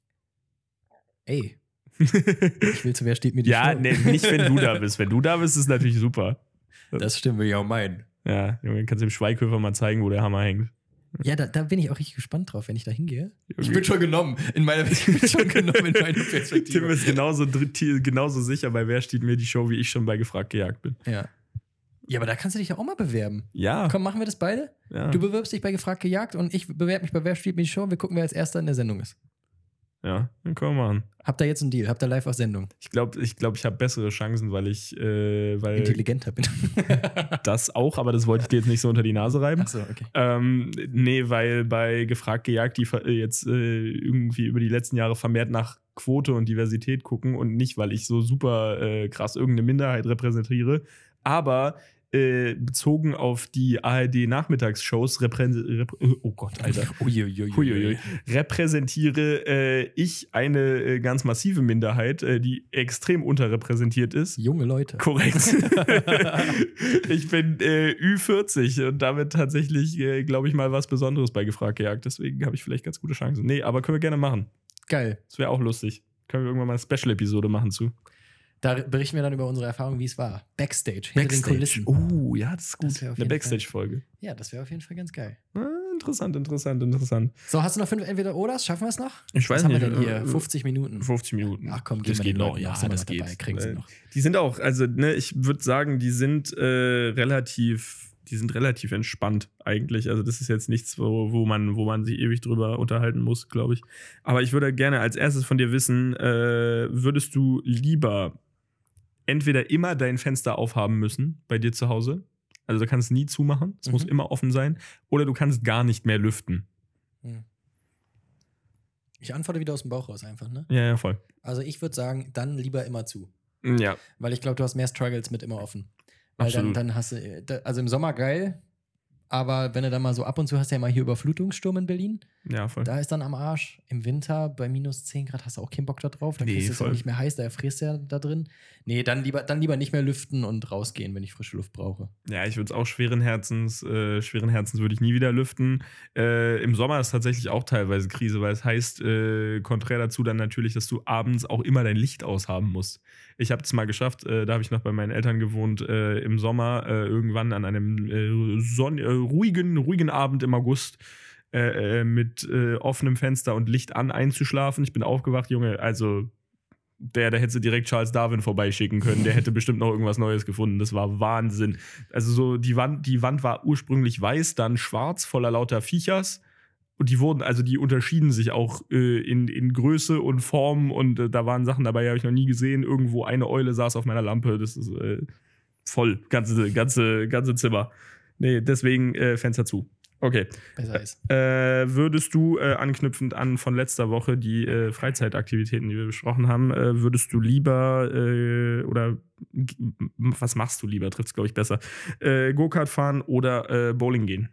Ey, ich will zu wer steht mir die Ja, Show. nee, nicht wenn du da bist. Wenn du da bist, ist es natürlich super. Das stimmt, will ich auch meinen. Ja, Junge, kannst du dem Schweighöfer mal zeigen, wo der Hammer hängt. Ja, da, da bin ich auch richtig gespannt drauf, wenn ich da hingehe. Ich bin schon genommen in meiner, ich bin schon genommen in meiner Perspektive. Tim ist genauso, genauso sicher bei Wer steht mir die Show, wie ich schon bei Gefragt gejagt bin. Ja. Ja, aber da kannst du dich ja auch mal bewerben. Ja. Komm, machen wir das beide? Ja. Du bewirbst dich bei Gefragt gejagt und ich bewerbe mich bei Wer steht mir die Show und wir gucken, wer als Erster in der Sendung ist. Ja, dann können wir machen. Habt ihr jetzt einen Deal? Habt ihr live auf Sendung? Ich glaube, ich, glaub, ich habe bessere Chancen, weil ich äh, weil intelligenter bin. Das auch, aber das wollte ich dir jetzt nicht so unter die Nase reiben. Ach so, okay. Ähm, nee, weil bei Gefragt gejagt, die jetzt äh, irgendwie über die letzten Jahre vermehrt nach Quote und Diversität gucken und nicht, weil ich so super äh, krass irgendeine Minderheit repräsentiere, aber Äh, bezogen auf die A R D-Nachmittagsshows reprä- reprä- oh Gott, Alter. Uiuiui. Uiuiui. repräsentiere äh, ich eine äh, ganz massive Minderheit, äh, die extrem unterrepräsentiert ist. Junge Leute. Korrekt. Ich bin äh, Ü vierzig und damit tatsächlich, äh, glaube ich, mal was Besonderes bei Gefragt gejagt. Deswegen habe ich vielleicht ganz gute Chancen. Nee, aber können wir gerne machen. Geil. Das wäre auch lustig. Können wir irgendwann mal eine Special-Episode machen zu. Da berichten wir dann über unsere Erfahrung, wie es war. Backstage, hinter Backstage. den Kulissen. Oh, ja, das ist gut. Das eine Backstage-Folge. Ja, das wäre auf jeden Fall ganz geil. Ah, interessant, interessant, interessant. So, hast du noch fünf Entweder-Oders? Schaffen wir es noch? Ich weiß Was nicht. haben wir denn hier? fünfzig Minuten. fünfzig Minuten. Ach komm, das gehen geht wir noch. Ja, noch. das Dabei. geht. Kriegen sie noch. Die sind auch, also, ne, ich würde sagen, die sind äh, relativ, die sind relativ entspannt eigentlich. Also, das ist jetzt nichts, wo, wo, man, wo man sich ewig drüber unterhalten muss, glaube ich. Aber ich würde gerne als erstes von dir wissen, äh, würdest du lieber entweder immer dein Fenster aufhaben müssen bei dir zu Hause, also du kannst nie zumachen, es mhm. muss immer offen sein, oder du kannst gar nicht mehr lüften. Ich antworte wieder aus dem Bauch raus einfach, ne? Ja, ja, voll. Also ich würde sagen, dann lieber immer zu. Ja. Weil ich glaube, du hast mehr Struggles mit immer offen. Weil Absolut. dann, dann hast du, also im Sommer geil, aber wenn du dann mal so ab und zu hast, ja mal hier Überflutungssturm in Berlin. Ja, voll. Da ist dann am Arsch. Im Winter bei minus zehn Grad hast du auch keinen Bock da drauf. Da nee, ist es ja nicht mehr heiß, da erfrierst du ja da drin. Nee, dann lieber, dann lieber nicht mehr lüften und rausgehen, wenn ich frische Luft brauche. Ja, ich würde es auch schweren Herzens, äh, schweren Herzens würde ich nie wieder lüften. Äh, Im Sommer ist tatsächlich auch teilweise Krise, weil es heißt, äh, konträr dazu dann natürlich, dass du abends auch immer dein Licht aushaben musst. Ich habe es mal geschafft, äh, da habe ich noch bei meinen Eltern gewohnt, äh, im Sommer, äh, irgendwann an einem äh, sonn- äh, ruhigen, ruhigen Abend im August, Äh, mit äh, offenem Fenster und Licht an einzuschlafen. Ich bin aufgewacht, Junge, also der, der hätte sie direkt Charles Darwin vorbeischicken können, der hätte bestimmt noch irgendwas Neues gefunden. Das war Wahnsinn. Also so, die Wand, die Wand war ursprünglich weiß, dann schwarz, voller lauter Viechers. Und die wurden, also die unterschieden sich auch äh, in, in Größe und Form und äh, da waren Sachen dabei, die habe ich noch nie gesehen. Irgendwo eine Eule saß auf meiner Lampe, das ist äh, voll, ganze, ganze, ganze Zimmer. Nee, deswegen äh, Fenster zu. Okay. Besser ist. Äh, würdest du, äh, anknüpfend an von letzter Woche, die äh, Freizeitaktivitäten, die wir besprochen haben, äh, würdest du lieber, äh, oder g- was machst du lieber, trifft es, glaube ich, besser, äh, Go-Kart fahren oder äh, Bowling gehen?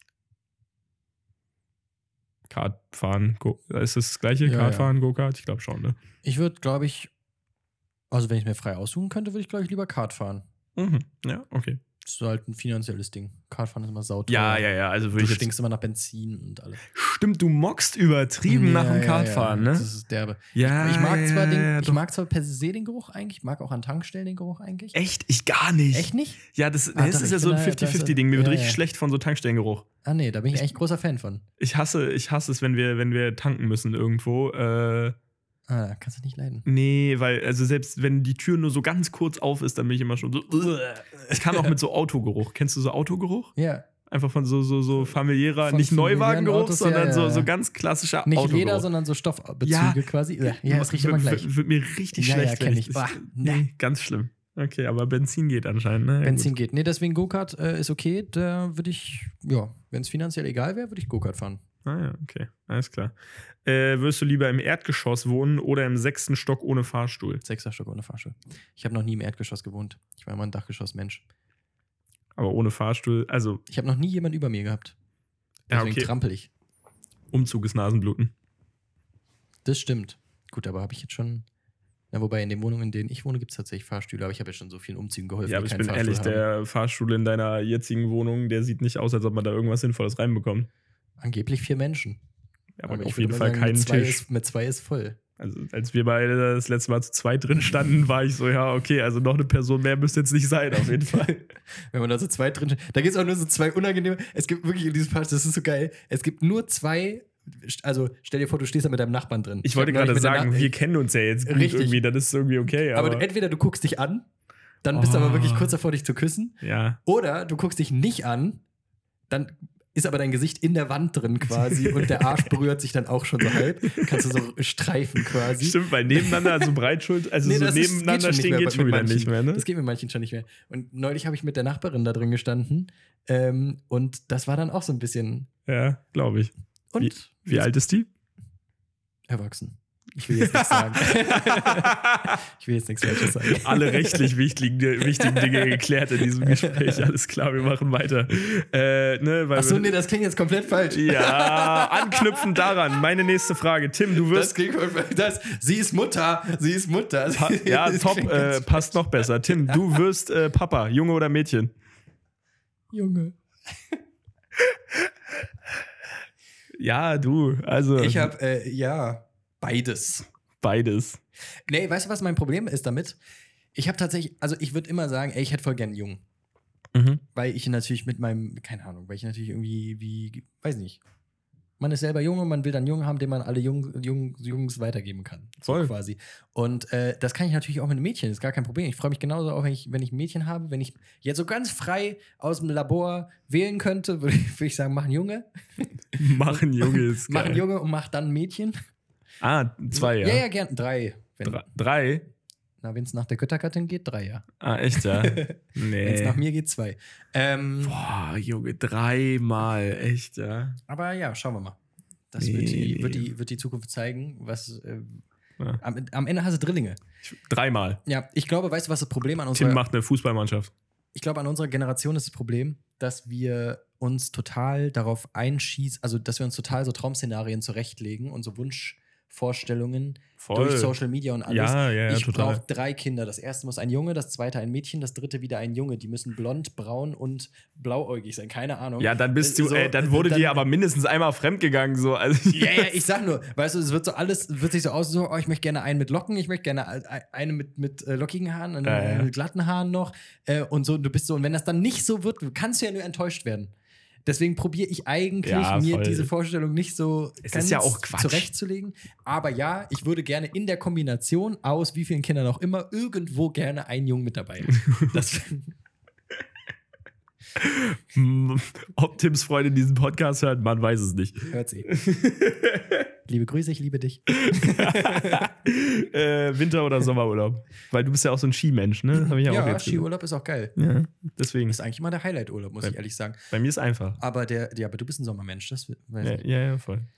Kart fahren, Go- ist das das gleiche? Ja, Kart ja. fahren, Go-Kart? Ich glaube schon, ne? Ich würde, glaube ich, also wenn ich mir frei aussuchen könnte, würde ich, glaube ich, lieber Kart fahren. Mhm. Ja, okay. Das ist halt ein finanzielles Ding. Kartfahren ist immer sauteuer. Ja, ja, ja, also würde Du ich jetzt... stinkst immer nach Benzin und alles. Stimmt, du mockst übertrieben nach dem Kartfahren, ja. ne? Das ist derbe. Ja, ich mag ja, zwar den, ja, ich doch. mag zwar per se den Geruch eigentlich, ich mag auch an Tankstellen den Geruch eigentlich. Echt? Ich gar nicht. Echt nicht? Ja, das, Ah, das doch, ist ich ja so ein bin da- fünfzig da ist so- fünfzig-Ding. Mir wird ja, richtig ja. schlecht von so Tankstellengeruch. Ah nee, da bin ich echt großer Fan von. Ich hasse, ich hasse es, wenn wir, wenn wir tanken müssen irgendwo. Äh, Ah, kannst du nicht leiden. nee, weil, also selbst wenn die Tür nur so ganz kurz auf ist, dann bin ich immer schon so. Es kann auch mit so Autogeruch. Kennst du so Autogeruch? Ja. Einfach von so, so, so familiärer, Von nicht familiären Neuwagengeruch, Autos, sondern ja, so, ja. so ganz klassischer Nicht Autogeruch. Leder, sondern so Stoffbezüge Ja. quasi. Ja, ja, das riecht immer gleich. Wird, wird mir richtig Ja, ja, schlecht. kenn wenn ich. das- Bah, nee, ganz schlimm. Okay, aber Benzin geht anscheinend, ne? Ja, Benzin geht. Nee, deswegen Go-Kart äh, ist okay. Da würde ich, ja, wenn es finanziell egal wäre, würde ich Go-Kart fahren. gut. Ah ja, okay. Alles klar. Äh, würdest du lieber im Erdgeschoss wohnen oder im sechsten Stock ohne Fahrstuhl? Sechster Stock ohne Fahrstuhl. Ich habe noch nie im Erdgeschoss gewohnt. Ich war immer ein Dachgeschoss-Mensch. Aber ohne Fahrstuhl, also Ich habe noch nie jemand über mir gehabt. Ja, Deswegen okay. trampel ich. Umzug ist Nasenbluten. Das stimmt. Gut, aber habe ich jetzt schon. Na, wobei in den Wohnungen, in denen ich wohne, gibt es tatsächlich Fahrstühle, aber ich habe ja schon so vielen Umzügen geholfen. Ja, aber die ich keinen bin Fahrstuhl ehrlich, haben. der Fahrstuhl in deiner jetzigen Wohnung, der sieht nicht aus, als ob man da irgendwas Sinnvolles reinbekommt. Angeblich vier Menschen. Ja, aber ich auf würde jeden mal Fall sagen, keinen mit zwei Tisch. Ist, mit zwei ist voll. Also als wir beide das letzte Mal zu zweit drin standen, war ich so, ja, okay, also noch eine Person mehr müsste jetzt nicht sein, auf jeden Fall. Wenn man da so zweit drin steht. Da gibt es auch nur so zwei unangenehme, es gibt wirklich in diesem Part, das ist so geil, es gibt nur zwei, also stell dir vor, du stehst da mit deinem Nachbarn drin. Ich wollte gerade sagen, wir kennen uns ja jetzt gut Richtig. irgendwie, das ist irgendwie okay. Aber, aber du, entweder du guckst dich an, dann bist du Oh. aber wirklich kurz davor, dich zu küssen. Ja. Oder du guckst dich nicht an, dann ist aber dein Gesicht in der Wand drin quasi und der Arsch berührt sich dann auch schon so halb. Kannst du so streifen quasi. Stimmt, weil nebeneinander, also Breitschuld, also Nee, so das ist- nebeneinander geht schon nicht stehen mehr geht bei- schon mit wieder manchen. nicht mehr, ne? Das geht mit manchen schon nicht mehr. Und neulich habe ich mit der Nachbarin da drin gestanden ähm, und das war dann auch so ein bisschen. Ja, glaube ich. Und Wie, wie alt ist die? erwachsen. Ich will jetzt nichts sagen. Ich will jetzt nichts Falsches sagen. Alle rechtlich wichtigen, wichtigen Dinge geklärt in diesem Gespräch. Alles klar, wir machen weiter. Äh, ne, weil Achso, wir- nee, das klingt jetzt komplett falsch. Ja, anknüpfend daran, meine nächste Frage. Tim, du Das wirst. klingt das, sie ist Mutter, sie ist Mutter. Pa ja, Das top, klingt äh, ganz passt noch besser. Tim, du wirst äh, Papa, Junge oder Mädchen? Junge. Ja, du, also Ich habe, äh, ja, beides. beides. Nee, weißt du, was mein Problem ist damit? Ich habe tatsächlich, also ich würde immer sagen, ey, ich hätte voll gern einen Jungen. Mhm. Weil ich natürlich mit meinem, keine Ahnung, weil ich natürlich irgendwie, wie, weiß nicht. Man ist selber Junge, man will dann einen Jungen haben, den man alle Jung, Jung, Jungs weitergeben kann. So Voll. quasi. Und äh, das kann ich natürlich auch mit einem Mädchen, das ist gar kein Problem. Ich freue mich genauso auch, wenn ich, wenn ich ein Mädchen habe. Wenn ich jetzt so ganz frei aus dem Labor wählen könnte, würde ich, würd ich sagen, mach einen Junge. Machen Junge ist Mach einen geil. Junge und mach dann ein Mädchen. Ah, zwei, ja. Ja, ja, gern. Drei. Wenn, Drei? drei? Na, wenn es nach der Göttergattin geht, drei, ja. Ah, echt, ja? Wenn es Nee. nach mir geht, zwei. Ähm, Boah, Junge, dreimal, echt, ja. aber ja, schauen wir mal. Das Nee, wird, die, nee. wird, die, wird die Zukunft zeigen, was. Äh, Ja. am, am Ende hast du Drillinge. Ich, dreimal. Ja, ich glaube, weißt du, was das Problem an Tim unserer. macht eine Fußballmannschaft. Ich glaube, an unserer Generation ist das Problem, dass wir uns total darauf einschießen, also dass wir uns total so Traumszenarien zurechtlegen und so Wunschvorstellungen Voll. durch Social Media und alles. Ja, ja, ja, ich total. brauche drei Kinder. Das erste muss ein Junge, das zweite ein Mädchen, das dritte wieder ein Junge. Die müssen blond, braun und blauäugig sein. Keine Ahnung. Ja, dann bist du, So, äh, dann wurde dann- dir aber mindestens einmal fremdgegangen, so. Also, Ja, ja, ich sag nur, weißt du, es wird so alles, wird sich so aus, so, oh, ich möchte gerne einen mit Locken, ich möchte gerne ein- eine mit, mit äh, lockigen Haaren, eine Ja, ja. mit glatten Haaren noch. Äh, und so, du bist so, und wenn das dann nicht so wird, kannst du ja nur enttäuscht werden. Deswegen probiere ich eigentlich, Ja, mir voll. diese Vorstellung nicht so Es ganz ist ja auch Quatsch. zurechtzulegen. Aber ja, ich würde gerne in der Kombination aus wie vielen Kindern auch immer irgendwo gerne einen Jungen mit dabei haben. Das, Hm, ob Tims Freundin diesen Podcast hört, man weiß es nicht. hört sie. Liebe Grüße, ich liebe dich. äh, Winter- oder Sommerurlaub? Weil du bist ja auch so ein Skimensch, ne? Das hab ich ja, auch Ja, jetzt gesagt. Skiurlaub ist auch geil. Ja, deswegen. Ist eigentlich immer der Highlight-Urlaub, muss Bei- ich ehrlich sagen. Bei mir ist einfach. Aber der, ja, aber du bist ein Sommermensch, das weiß Ja, ich. ja, ja, voll.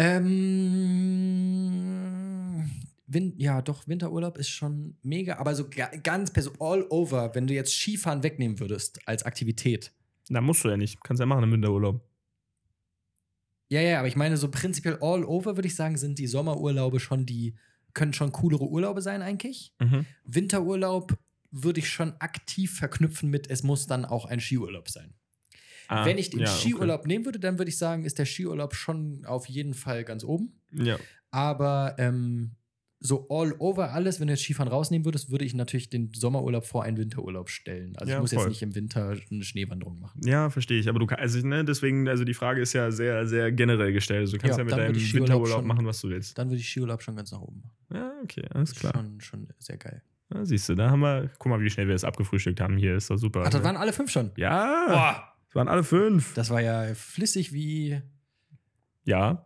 Ähm, Win ja, doch, Winterurlaub ist schon mega, aber so ga ganz per so all over, wenn du jetzt Skifahren wegnehmen würdest als Aktivität. Na, musst du ja nicht. Kannst ja machen im Winterurlaub. Ja, ja, aber ich meine, so prinzipiell all over, würde ich sagen, sind die Sommerurlaube schon die, können schon coolere Urlaube sein eigentlich. Mhm. Winterurlaub würde ich schon aktiv verknüpfen mit, es muss dann auch ein Skiurlaub sein. Ah, Wenn ich den ja, Skiurlaub nehmen würde, dann würde ich sagen, ist der Skiurlaub schon auf jeden Fall ganz oben. Okay. Ja. Aber ähm, so all over alles, wenn du jetzt Skifahren rausnehmen würdest, würde ich natürlich den Sommerurlaub vor einen Winterurlaub stellen. Also Ja, ich muss voll. jetzt nicht im Winter eine Schneewanderung machen. Ja, verstehe ich. Aber du kannst, also, ne, deswegen, also die Frage ist ja sehr, sehr generell gestellt. Also du kannst Ja, ja, mit dann deinem würde ich Skiurlaub Winterurlaub schon- machen, was du willst. Dann würde ich Skiurlaub schon ganz nach oben machen. Ja, okay, alles klar. Schon, schon sehr geil. Ja, siehst du, da haben wir, guck mal, wie schnell wir das abgefrühstückt haben hier. Ist doch super. Ach, das ne? waren alle fünf schon. Ja, Boah, das waren alle fünf. das war ja flüssig wie. Ja.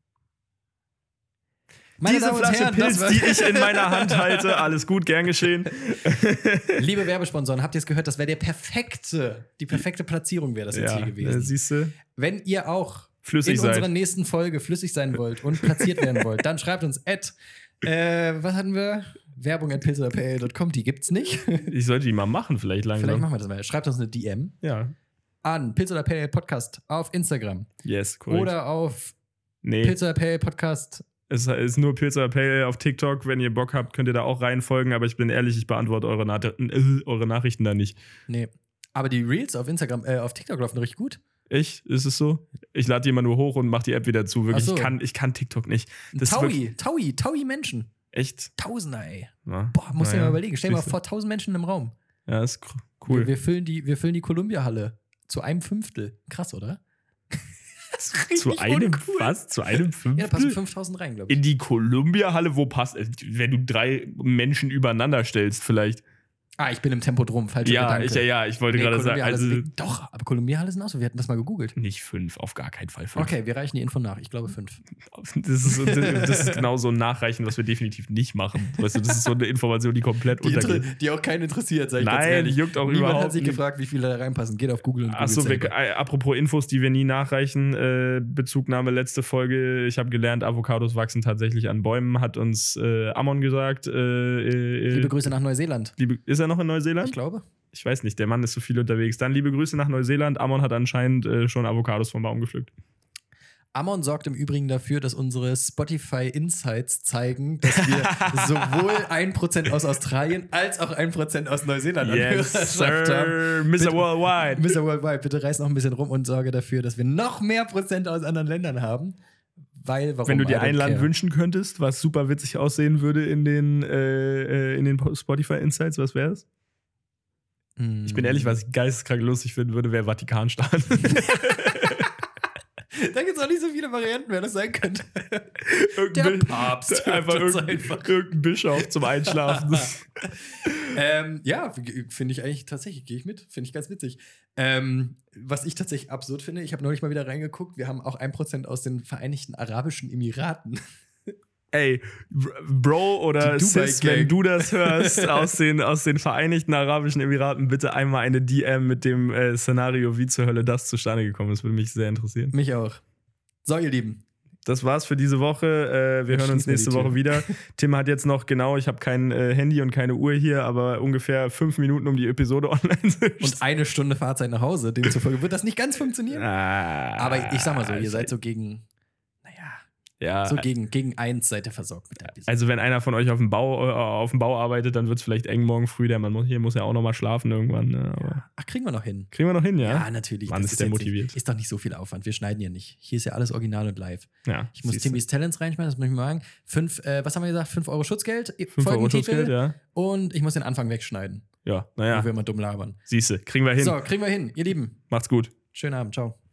Meine Diese Damen und Flasche Herren, Pilz, das war- die ich in meiner Hand halte, alles gut, gern geschehen. Liebe Werbesponsoren, habt ihr es gehört? Das wäre der perfekte, die perfekte Platzierung wäre das jetzt Ja, hier äh, gewesen. siehst du, Wenn ihr auch flüssig in unserer sein. nächsten Folge flüssig sein wollt und platziert werden wollt, dann schreibt uns at, äh, was hatten wir? Werbung at pilz oder p l punkt com, die gibt's nicht. Ich sollte die mal machen, vielleicht langsam. Vielleicht machen wir das mal. Schreibt uns eine D M Ja, an pilz oder p l Podcast auf Instagram yes, korrekt. oder auf nee, pilz oder p l Podcast. es ist nur Pilz oder Pale auf TikTok. Wenn ihr Bock habt, könnt ihr da auch reinfolgen. Aber ich bin ehrlich, ich beantworte eure, Nach äh, eure Nachrichten da nicht. Nee. Aber die Reels auf Instagram, äh, auf TikTok laufen richtig gut. Ich? Ist es so? Ich lade die immer nur hoch und mache die App wieder zu. Wirklich, so. ich, kann, ich kann TikTok nicht. Das Taui, Taui, Taui Menschen. Echt? Tausender, ey. Ja. Boah, musst du ja. dir mal überlegen. Stell dir mal vor, tausend Menschen im Raum. Ja, ist cool. Wir, wir füllen die, wir füllen die Columbia-Halle zu einem Fünftel. Krass, oder? Zu einem, uncool. was? Zu einem Fünftel? Ja, da passen fünftausend rein, glaube ich. In die Columbia-Halle, wo passt, wenn du drei Menschen übereinander stellst vielleicht. Ah, ich bin im Tempodrom, falscher ja, Gedanke. Ich, ja, ja, ich wollte nee, gerade sagen. Also, sind, doch, aber Columbia-Halle sind auch so. Wir hatten das mal gegoogelt. Nicht fünf, auf gar keinen Fall fünf. Okay, wir reichen die Info nach. Ich glaube fünf. Das ist, das ist genau so ein Nachreichen, was wir definitiv nicht machen. Weißt du, das ist so eine Information, die komplett die untergeht. Die auch keinen interessiert, sag ich Nein, ganz ehrlich. juckt auch Niemand überhaupt hat sich nicht. gefragt, wie viele da reinpassen. Geht auf Google und Google. Achso, apropos Infos, die wir nie nachreichen. Äh, Bezugnahme letzte Folge. Ich habe gelernt, Avocados wachsen tatsächlich an Bäumen, hat uns äh, Amon gesagt. Äh, äh, liebe Grüße nach Neuseeland. Liebe, ist er noch in Neuseeland? Ich glaube. Ich weiß nicht, der Mann ist so viel unterwegs. Dann liebe Grüße nach Neuseeland. Amon hat anscheinend äh, schon Avocados vom Baum gepflückt. Amon sorgt im Übrigen dafür, dass unsere Spotify Insights zeigen, dass wir sowohl ein Prozent aus Australien als auch ein Prozent aus Neuseeland an yes, Hörerschaft haben. Mister Worldwide. Mister Worldwide, bitte reiß noch ein bisschen rum und sorge dafür, dass wir noch mehr Prozent aus anderen Ländern haben. Weil, warum? Wenn du dir ein Land wünschen könntest, was super witzig aussehen würde in den, äh, in den Spotify Insights, was wäre es? Ich bin ehrlich, was ich geisteskrank lustig finden würde, wäre Vatikanstaat. Da gibt es auch nicht so viele Varianten, wer das sein könnte. Der Papst. Einfach irgendein, einfach irgendein Bischof zum Einschlafen. ähm, ja, finde ich eigentlich tatsächlich, gehe ich mit. Finde ich ganz witzig. Ähm, was ich tatsächlich absurd finde, ich habe neulich mal wieder reingeguckt, wir haben auch ein Prozent aus den Vereinigten Arabischen Emiraten. Ey, Bro oder Sis, wenn du das hörst aus den, aus den Vereinigten Arabischen Emiraten, bitte einmal eine D M mit dem äh, Szenario, wie zur Hölle das zustande gekommen ist. Würde mich sehr interessieren. Mich auch. So, ihr Lieben. Das war's für diese Woche. Äh, wir hören uns nächste Woche wieder. Tim hat jetzt noch, genau, ich habe kein äh, Handy und keine Uhr hier, aber ungefähr fünf Minuten, um die Episode online zu stellen. Und eine Stunde Fahrzeit nach Hause. Demzufolge wird das nicht ganz funktionieren. Ah, aber ich sag mal so, ihr seid so gegen... Ja, so gegen, gegen eins seid ihr versorgt mit der Business. Also wenn einer von euch auf dem Bau, äh, auf dem Bau arbeitet, dann wird es vielleicht eng morgen früh. Der Mann muss, hier muss ja auch noch mal schlafen irgendwann. Ne? Aber ach, kriegen wir noch hin. Kriegen wir noch hin, ja? Ja, natürlich. Mann, das ist der motiviert. Nicht, ist doch nicht so viel Aufwand. Wir schneiden ja nicht. Hier ist ja alles original und live. Ja, ich muss Timmys Talents reinschmeißen, das muss ich mal sagen. Fünf, äh, was haben wir gesagt? fünf Euro Schutzgeld. fünf Euro Schutzgeld, ja. Und ich muss den Anfang wegschneiden. Ja, naja. Wo wir immer dumm labern. Siehste, kriegen wir hin. So, kriegen wir hin. Ihr Lieben. Macht's gut. Schönen Abend. Ciao.